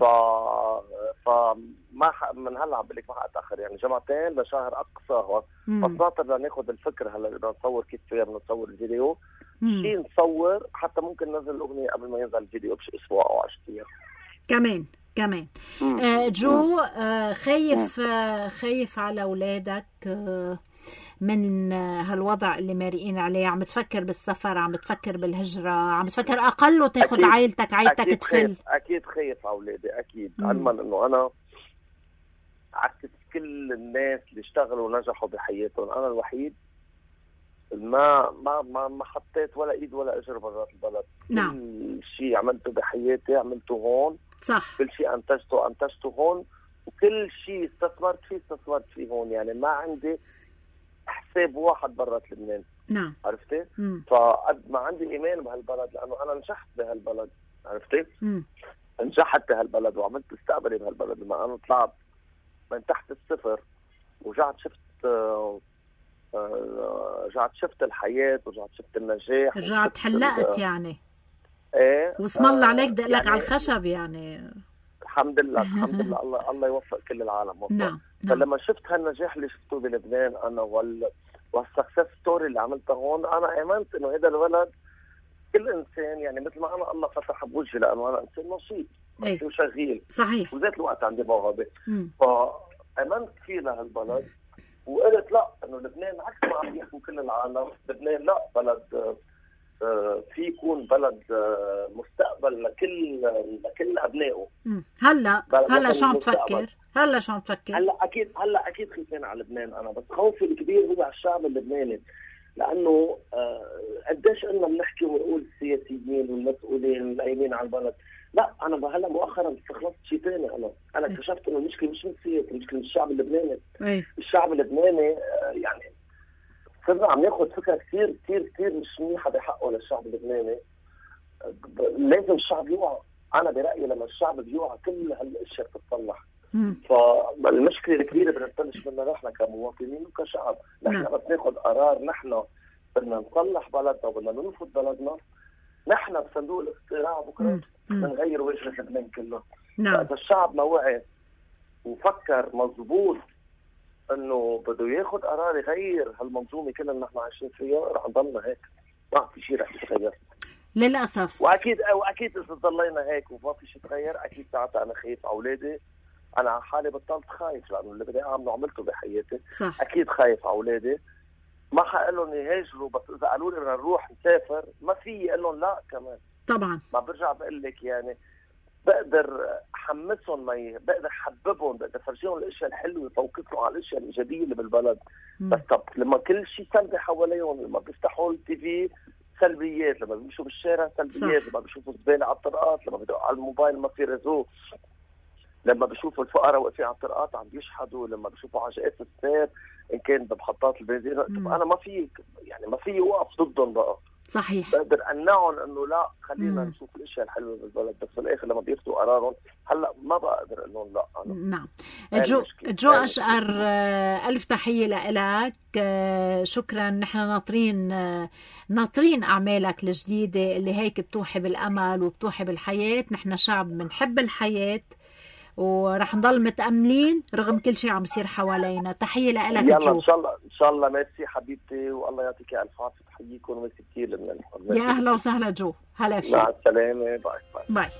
فما ح... من هلا عم بقول لك ما حاتاخر يعني جمعتين لشهر اقصاها، بس ناطر لناخذ الفكره هلا بدنا نصور كيف فيها بدنا نصور الفيديو شيء نصور حتى ممكن ننزل الاغنيه قبل ما ينزل الفيديو بشي اسبوع او عشرة ايام كمان كمان. آه جو آه خايف آه خايف على اولادك آه من هالوضع اللي مارقين عليه، عم تفكر بالسفر، عم تفكر بالهجرة، عم تفكر أقله تاخد عائلتك عائلتك أكيد تفل. خيف. أكيد خايف على أولادي أكيد، علما إنه أنا عكس كل الناس اللي اشتغلوا ونجحوا بحياتهم، أنا الوحيد ما ما ما ما حطيت ولا إيد ولا أجر برات البلد. نعم. كل شيء عملته بحياتي عملته هون. صح. كل شيء أنتجته أنتجته هون، وكل شيء استثمرت فيه استثمرت فيه هون، يعني ما عندي حساب واحد برات لبنان. نعم. عرفتي؟ فقد ما عندي ايمان بهالبلد لانه انا نجحت بهالبلد، عرفتي؟ مم. نجحت بهالبلد وعملت مستقبلي بهالبلد، لما انا طلعت من تحت الصفر ورجعت شفت آه آه رجعت شفت الحياه ورجعت شفت النجاح، رجعت حلقت يعني. ايه واسم الله عليك دق لك يعني على الخشب يعني. الحمد لله الحمد لله الله الله يوفق كل العالم. نعم. فلما شفت هالنجاح اللي شفته بلبنان انا وال والسكسس ستوري اللي عملتها هون، انا امنت انه هذا الولد كل انسان يعني مثل ما انا الله فتح بوجهي لانه انا انسان نشيط، أي. وشغيل صحيح وذات الوقت عندي موهبه. فامنت فيه لهالبلد وقلت لا انه لبنان عكس ما عم يحكوا كل العالم، لبنان لا بلد في يكون بلد مستقبل لكل لكل ابنائه. هلا هلا شو عم تفكر؟ هلا شو عم تفكر؟ هلا اكيد هلا اكيد خايفين على لبنان انا، بس خوفي الكبير هو على الشعب اللبناني، لانه قديش قلنا بنحكي ونقول السياسيين والمسؤولين القايمين على البلد، لا انا هلا مؤخرا استخلصت شيء ثاني. انا انا اكتشفت انه المشكله مش من السياسه، المشكله من الشعب اللبناني. أي. الشعب اللبناني يعني صرنا عم ناخذ فكره كثير كثير كثير مش منيحه بحقه للشعب اللبناني. لازم الشعب يوعى. انا برايي لما الشعب بيوعى كل هالاشياء بتتصلح. فالمشكله الكبيره بدنا نبلش منها نحن كمواطنين وكشعب. نحن بس ناخذ قرار نحن بدنا نصلح بلدنا وبدنا ننفض بلدنا، نحن بصندوق الاقتراع بكره بنغير وجه لبنان كله. نعم. اذا الشعب ما وعي وفكر مضبوط انه بده ياخذ قرار يغير هالمنظومه كلها اللي نحن عايشين فيها، رح نضلنا هيك، ما في شيء رح يتغير للاسف. واكيد واكيد اذا ضلينا هيك وما في شيء يتغير اكيد ساعتها انا خايف على اولادي. انا على حالي بطلت خايف لانه اللي بدي اعمله عملته بحياتي. صح. اكيد خايف على اولادي، ما حقول لهم يهاجروا، بس اذا قالوا لي بدنا نروح نسافر ما في اقول لهم لا كمان. طبعا ما برجع بقول لك يعني بقدر حمسهم، ما ي... بقدر حببهم، بقدر فرجيهم الاشياء الحلوه، فوقفهم على الاشياء الايجابيه اللي بالبلد. م. بس طب لما كل شيء سلبي حواليهم، لما بيفتحوا التي في سلبيات، لما بيمشوا بالشارع سلبيات، صح. لما بيشوفوا زباله على الطرقات، لما بدقوا على الموبايل ما في ريزو، لما بيشوفوا الفقراء واقفين على الطرقات عم بيشحدوا، لما بيشوفوا عجقات السير ان كان بمحطات البنزين، طب انا ما في يعني ما في اوقف ضدهم بقى. صحيح. بقدر امنعهم انه لا خلينا مم. نشوف الاشياء الحلوه بالبلد، بس في الاخر لما بياخذوا قرارهم هلا ما بقدر اقول لهم لا. أنا نعم. جو جو اشقر الف تحيه لك، شكرا. نحن ناطرين ناطرين اعمالك الجديده اللي هيك بتوحي بالامل وبتوحي بالحياه. نحن شعب بنحب الحياه ورح نضل متأملين رغم كل شيء عم يصير حوالينا. تحية لك جو. يلا إن شاء الله إن شاء الله. ميرسي حبيبتي والله يعطيك ألف عافية. بحييكم وميرسي كثير لمن يا أهلا وسهلا جو. هلا فيك. مع السلامة. باي باي. باي.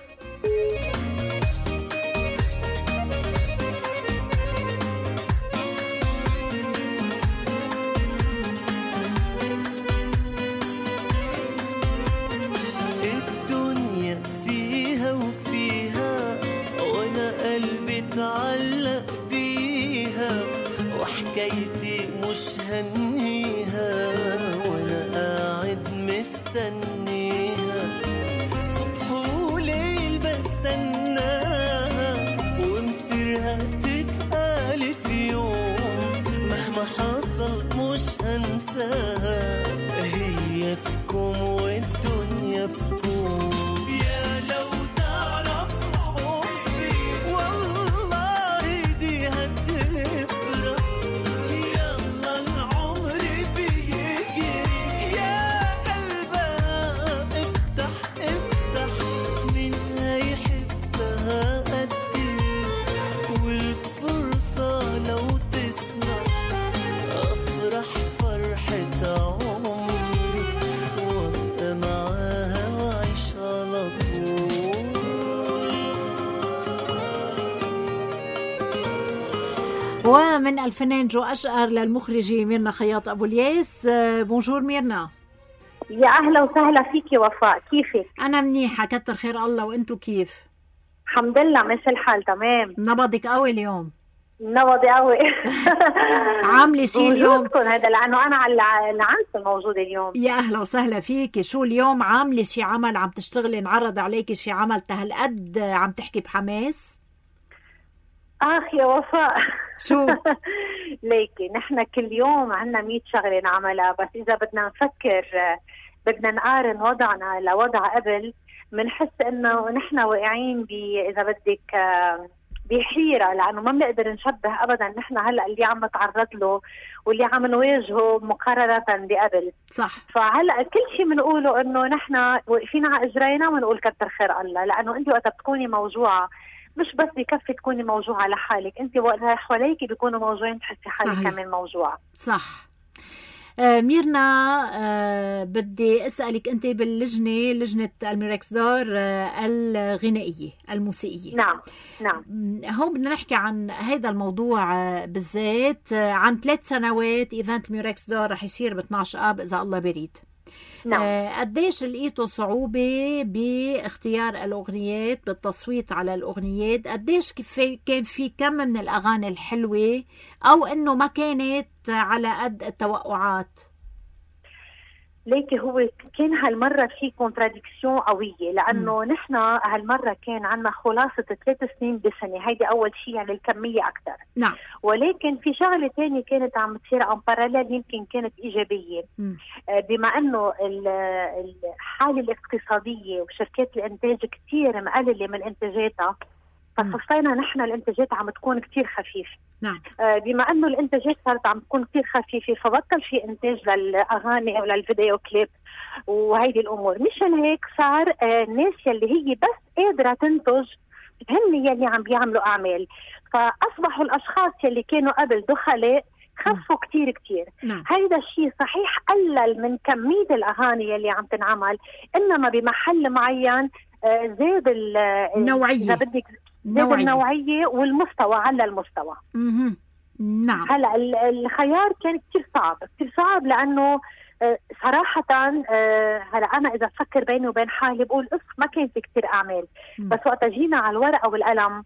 الدنيا فيها وفيها وانا قلبي تعلق بيها، وحكايتي مش هنيها وانا قاعد مستنيها، صبح وليل بستناها ومصيرها تتقال في يوم، مهما حصل مش هنساها، هي فيكم والدنيا فيكم. يا لو تعرف حبي والله دي هتفرح، يلا العمر بيجري يا قلبها افتح افتح، مين هيحبها قدي والفرصة لو تسمع افرح فرحة عمري وابقى معاها وعيش على طول. ومن الفنان جو أشقر للمخرجة ميرنا خياط أبو الياس. بونجور ميرنا. يا أهلا وسهلا فيكي وفاء، كيفك؟ أنا منيحة كتر خير الله، وأنتو كيف؟ الحمد لله ماشي الحال تمام. نبضك قوي اليوم. نبضي قوي. عاملة شي اليوم؟ هذا لأنه أنا على العنس الموجودة اليوم. يا أهلا وسهلا فيكي. شو اليوم عاملة شي عمل عم تشتغلي، نعرض عليكي شي عمل تهالقد عم تحكي بحماس؟ آخ يا وفاء. شو؟ ليكي نحن كل يوم عنا مية شغلة نعملها، بس إذا بدنا نفكر بدنا نقارن وضعنا لوضع قبل منحس إنه نحن واقعين ب إذا بدك بحيرة، لأنه ما بنقدر نشبه أبدا نحن هلأ اللي عم نتعرض له واللي عم نواجهه مقارنة بقبل. صح. فهلأ كل شيء بنقوله إنه نحن واقفين على إجرينا ونقول كتر خير الله، لأنه أنت وقت بتكوني موجوعة مش بس بكفي تكوني موجوعة لحالك، أنت وقتها حواليك بيكونوا موجوعين تحسي حالك كمان موجوعة. صح. آه ميرنا، آه بدي أسألك أنت باللجنة، لجنة الميركس دار آه الغنائية الموسيقية. نعم نعم. هون بدنا نحكي عن هذا الموضوع آه بالذات، آه عن ثلاث سنوات إيفنت ميركس دار رح يصير ب اثناشر آب إذا الله بريد. نعم. آه قديش لقيتوا صعوبة باختيار الأغنيات، بالتصويت على الأغنيات؟ قديش كان في كم من الأغاني الحلوة، أو إنه ما كانت على قد التوقعات؟ ليكي هو كان هالمرة في كونتراديكسيون قوية، لأنه م. نحن هالمرة كان عنا خلاصة ثلاث سنين بسنة، هيدي أول شيء يعني الكمية أكثر. نعم. ولكن في شغلة تانية كانت عم تصير عن باراليل يمكن كانت إيجابية، م. بما أنه الحالة الاقتصادية وشركات الإنتاج كتير مقللة من إنتاجاتها، فصفينا نحن الانتاجات عم تكون كتير خفيفة. نعم. آه بما انه الانتاجات صارت عم تكون كتير خفيفة، فبطل في انتاج للاغاني او للفيديو كليب وهيدي الامور. مشان هيك صار آه الناس يلي هي بس قادرة تنتج هن يلي عم بيعملوا اعمال، فاصبحوا الاشخاص يلي كانوا قبل دخلاء خفوا كتير كتير. نعم. هيدا الشيء صحيح قلل من كمية الاغاني يلي عم تنعمل، انما بمحل معين آه زاد النوعية، اذا بدك نوعية. النوعية والمستوى على المستوى. مم. نعم. هلا الخيار كان كتير صعب، كتير صعب لأنه صراحة هلا أنا إذا أفكر بيني وبين حالي بقول إف ما كان في كتير أعمال، مم. بس وقت جينا على الورقة والقلم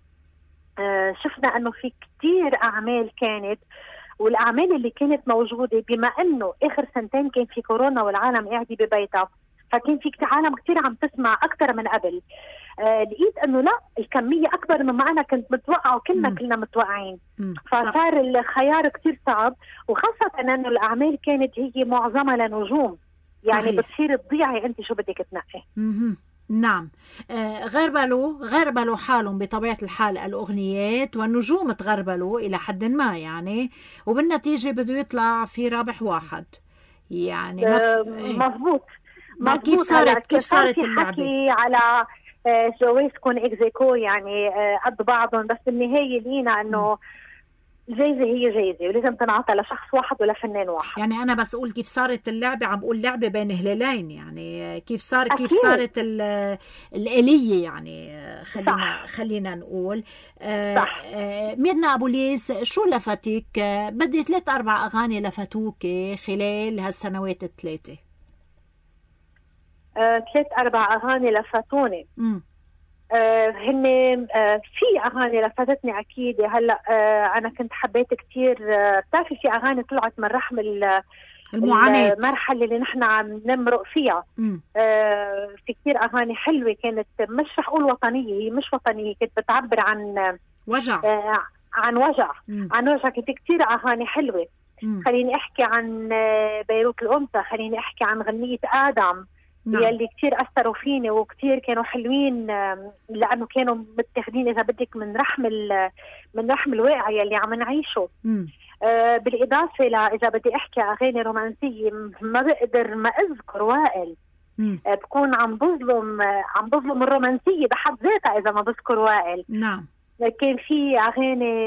شفنا أنه في كتير أعمال كانت، والأعمال اللي كانت موجودة بما أنه آخر سنتين كان في كورونا والعالم قاعدة ببيتها، فكان في عالم كتير عم تسمع أكتر من قبل. آه لقيت انه لا، الكميه اكبر مما انا كنت متوقعه، وكلنا كلنا متوقعين. فصار الخيار كتير صعب، وخاصه انه الاعمال كانت هي معظمها لنجوم، يعني صحيح. بتصير تضيعي انت شو بدك تنقي. مم. نعم. آه غربلوا غربلوا حالهم بطبيعه الحال الاغنيات، والنجوم تغربلوا الى حد ما يعني، وبالنتيجه بده يطلع في رابح واحد يعني. آه مزبوط. ما كيف صارت كيف صارت اللعبه على جوائز تكون اكزيكو يعني قد بعضهم، بس بالنهايه لقينا انه جايزه هي جايزه ولازم تنعطى لشخص واحد ولا فنان واحد. يعني انا بس اقول كيف صارت اللعبه، عم بقول لعبه بين هلالين يعني، كيف صار أكيد. كيف صارت الآلية يعني، خلينا صح. خلينا نقول صح. آه ميرنا ابو ليس، شو لفتك؟ آه بدي ثلاث اربع اغاني لفتوك خلال هالسنوات الثلاثه. آه، ثلاث أربع أغاني لفتوني. آه، هن آه، في أغاني لفتتني أكيد. هلا آه، أنا كنت حبيت كتير، آه، بتعرفي في أغاني طلعت من رحم المعاناة، المرحلة اللي نحن عم نمرق فيها. آه، في كتير أغاني حلوة كانت، مش رح أقول وطنية، هي مش وطنية، كانت بتعبر عن وجع، آه، عن وجع مم. عن وجع. كانت كتير أغاني حلوة. مم. خليني أحكي عن بيروت الأنثى، خليني أحكي عن غنية آدم. نعم. يلي كتير أثروا فيني وكتير كانوا حلوين، لأنه كانوا متاخدين إذا بدك من رحم من رحم الواقع يلي عم نعيشه. آه بالإضافة إذا بدي أحكي أغاني رومانسية، ما بقدر ما أذكر وائل. آه بكون عم بظلم عم بظلم الرومانسية بحد ذاتها إذا ما بذكر وائل. نعم. كان في أغاني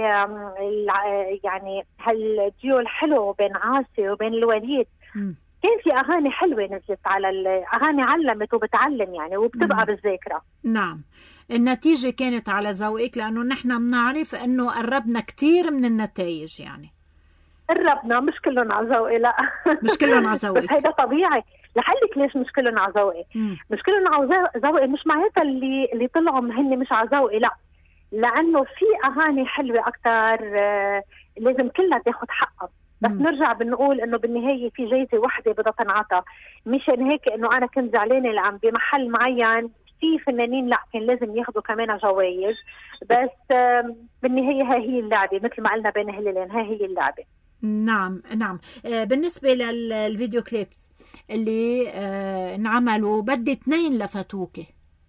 يعني هالديو الحلو بين عاصي وبين الوليد. م. كان في أغاني حلوة نزلت على الأغاني، علمت وبتعلم يعني وبتبقى بالذاكرة. نعم. النتيجة كانت على ذوقك، لأنه نحن بنعرف أنه قربنا كتير من النتائج يعني. قربنا، مش كلهم على ذوقي، لا مش كلهم على ذوقك. بس هيدا طبيعي. لحلك ليش مش كلهم على ذوقي؟ مش كلهم على ذوقي مش معناتها اللي اللي طلعوا هن مش على ذوقي، لا، لأنه في أغاني حلوة أكتر لازم كلها تاخد حقها. بس مم. نرجع بنقول انه بالنهايه في جايزه وحده بدها تنعطى، مشان هيك انه انا كنت زعلانه لعم بمحل معين في فنانين لا كان لازم ياخذوا كمان جوائز، بس بالنهايه ها هي اللعبه مثل ما قلنا بين هلالين، ها هي اللعبه. نعم نعم. بالنسبه للفيديو كليبس اللي انعملوا، بدي اثنين لفتوكي.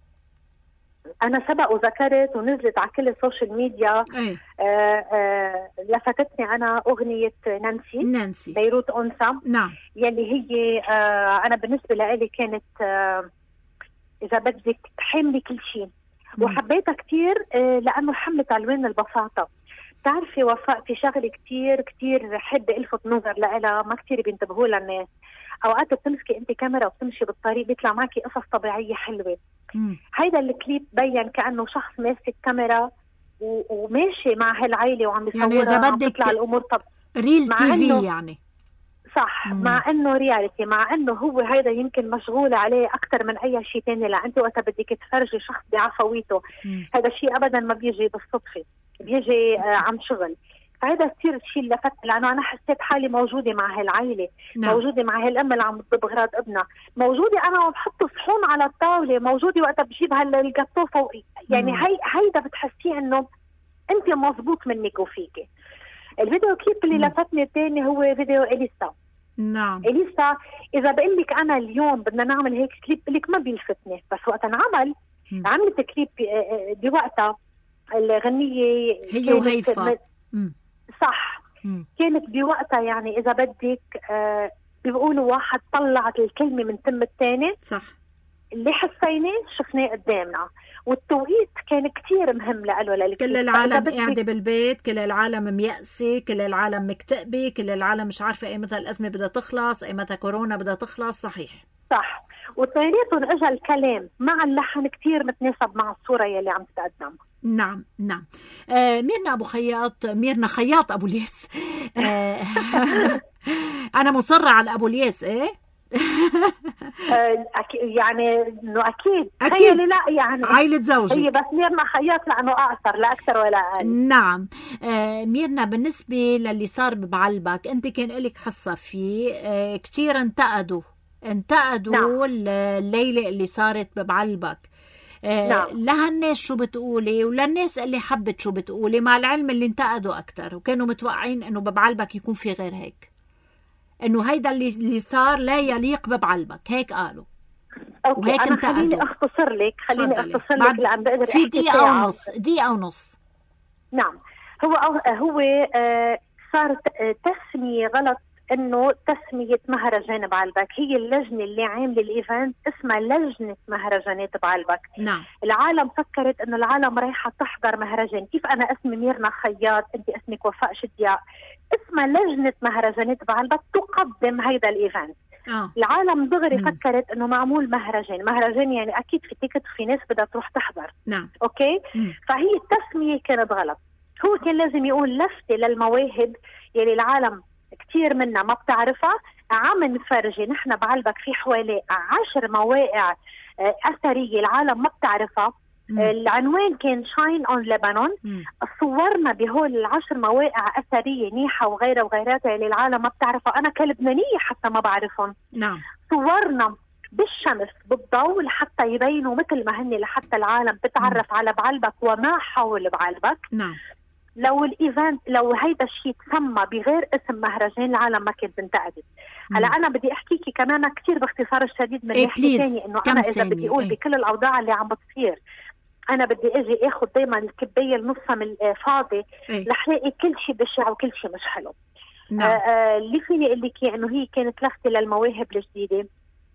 أنا سبق وذكرت ونزلت على كل السوشيال ميديا. أي. آه آه لفتتني أنا أغنية نانسي نانسي بيروت أنثى. نعم. يلي هي آه أنا بالنسبة لي كانت آه إذا بدك حاملة كل شيء، وحبيتها كتير آه لأنه حملت ألوان البساطة. بتعرفي وفاء، في شغله كتير كتير حد الفت نظر لها ما كتير بينتبهوا لها الناس. اوقات بتمسكي انت كاميرا وبتمشي بالطريق بيطلع معكي قصص طبيعيه حلوه. مم. هيدا الكليب بين كانه شخص ماسك كاميرا وماشي مع هالعائله وعم يصورها، يعني اذا بدك تطلع الامور طب ريل تي في يعني صح. مم. مع انه رياليتي، مع انه هو هيدا يمكن مشغول عليه اكثر من اي شيء تاني. لانت وقت بدك تفرجي شخص بعفويته هذا الشيء ابدا ما بيجي بالصدفه، بيجي آه عن شغل. فهذا كثير شيء اللي لفت، لانه انا حسيت حالي موجوده مع هالعائله. نعم. موجوده مع هالام اللي عم تطب اغراض ابنها، موجوده انا وعم بحط صحون على الطاوله، موجوده وقت بجيب هالجاتو فوقي. يعني هي هيدا بتحسيه انه انت مزبوط منك وفيكي. الفيديو كليب اللي مم. لفتني الثاني هو فيديو إليسا. نعم. إليسا إذا بقول لك أنا اليوم بدنا نعمل هيك كليب لك ما بيلفتني، بس وقت انعمل عملت كليب بوقتها الغنية هي وهيفا. صح. مم. كانت بوقتها يعني إذا بدك آه بيقولوا واحد طلعت الكلمة من تم الثاني. صح. اللي حسيناه شفناه قدامنا، والتوقيت كان كتير مهم له. كل العالم قاعدة بالبيت، كل العالم ميأسة، كل العالم مكتئبة، كل العالم مش عارفة ايمتى الأزمة بدها تخلص، ايمتى كورونا بدها تخلص. صحيح صح. وطيريتهم اجى الكلام مع اللحن كتير متناسب مع الصورة يلي عم تتقدم. نعم نعم. آه ميرنا أبو خياط، ميرنا خياط أبو الياس. آه أنا مصرة على أبو الياس. إيه يعني انه اكيد اكيد لا يعني عائله زوجي هي بس ميرنا خياط لانه اقصر لا اكثر ولا اقل. نعم. آه ميرنا، بالنسبه للي صار ببعلبك انت كان لك حصه فيه، آه كثير انتقدوا انتقدوا نعم. الليله اللي صارت ببعلبك. آه نعم. لهالناس شو بتقولي وللناس اللي حبت شو بتقولي، مع العلم اللي انتقدوا اكثر وكانوا متوقعين انه ببعلبك يكون في غير هيك، انه هيدا اللي اللي صار لا يليق ببعلبك، هيك قالوا. أوكي. وهيك انا خليني اختصر لك خليني اختصر لك لان بقدر في دقيقه ونص دقيقه ونص. نعم. هو هو آه صار تسميه غلط، انه تسميه مهرجان بعلبك. هي اللجنه اللي عامله الايفنت اسمها لجنه مهرجانات بعلبك. نعم. العالم فكرت انه العالم رايحه تحضر مهرجان. كيف انا اسمي ميرنا خياط، انت اسمك وفاء شدياء، اسمها لجنه مهرجانات بعلبك تقدم هيدا الايفنت. آه. العالم دغري مم. فكرت انه معمول مهرجان. مهرجان يعني اكيد في تيكت، في ناس بدها تروح تحضر. نعم. اوكي. مم. فهي التسميه كانت غلط. هو كان لازم يقول لفته للمواهب يلي العالم كتير منا ما بتعرفها. عم نفرجي نحن بعلبك في حوالي عشر مواقع اثريه العالم ما بتعرفها. مم. العنوان كان شاين اون لبنان. صورنا بهول العشر مواقع اثريه نيحه وغيرها وغيراتها اللي العالم ما بتعرفها. انا كلبنانيه حتى ما بعرفهم. نعم. صورنا بالشمس بالضوء لحتى يبينوا مثل ما هن، لحتى العالم بتعرف مم. على بعلبك وما حول بعلبك. نعم. لو الايفنت لو هيدا الشيء تسمى بغير اسم مهرجان العالم ما كانت انتقدت. هلا انا بدي احكيكي كمان كثير باختصار الشديد من إيه ناحيه ثانيه، انه انا اذا بدي اقول إيه؟ بكل الاوضاع اللي عم بتصير انا بدي اجي اخذ دائما الكبايه النصها من فاضي. إيه؟ رح لاقي كل شيء بشع وكل شيء مش حلو. نعم. آه آه اللي فيني اقول لك انه هي كانت لفته للمواهب الجديده.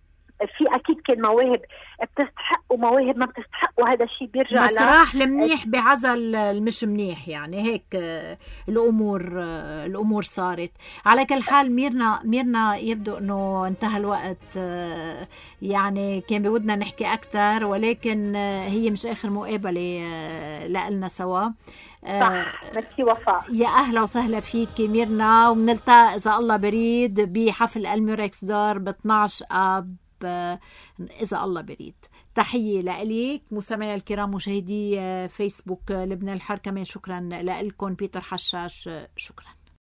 في اكيد كان مواهب بتستحق ومواهب ما بتستحق، وهذا الشيء بيرجع بس راح المنيح بعزل المش منيح، يعني هيك الامور الامور صارت. على كل حال ميرنا ميرنا يبدو انه انتهى الوقت، يعني كان بودنا نحكي اكثر، ولكن هي مش اخر مقابله لنا سوا. صح. ميرسي وفاء. يا اهلا وسهلا فيك ميرنا، وبنلتقى اذا الله بريد بحفل الميوركس دار ب اثنعش آب إذا الله بريد. تحية لإليك مستمعينا الكرام مشاهدي فيسبوك لبنان الحر. كمان شكرا لكم بيتر حشاش. شكرا.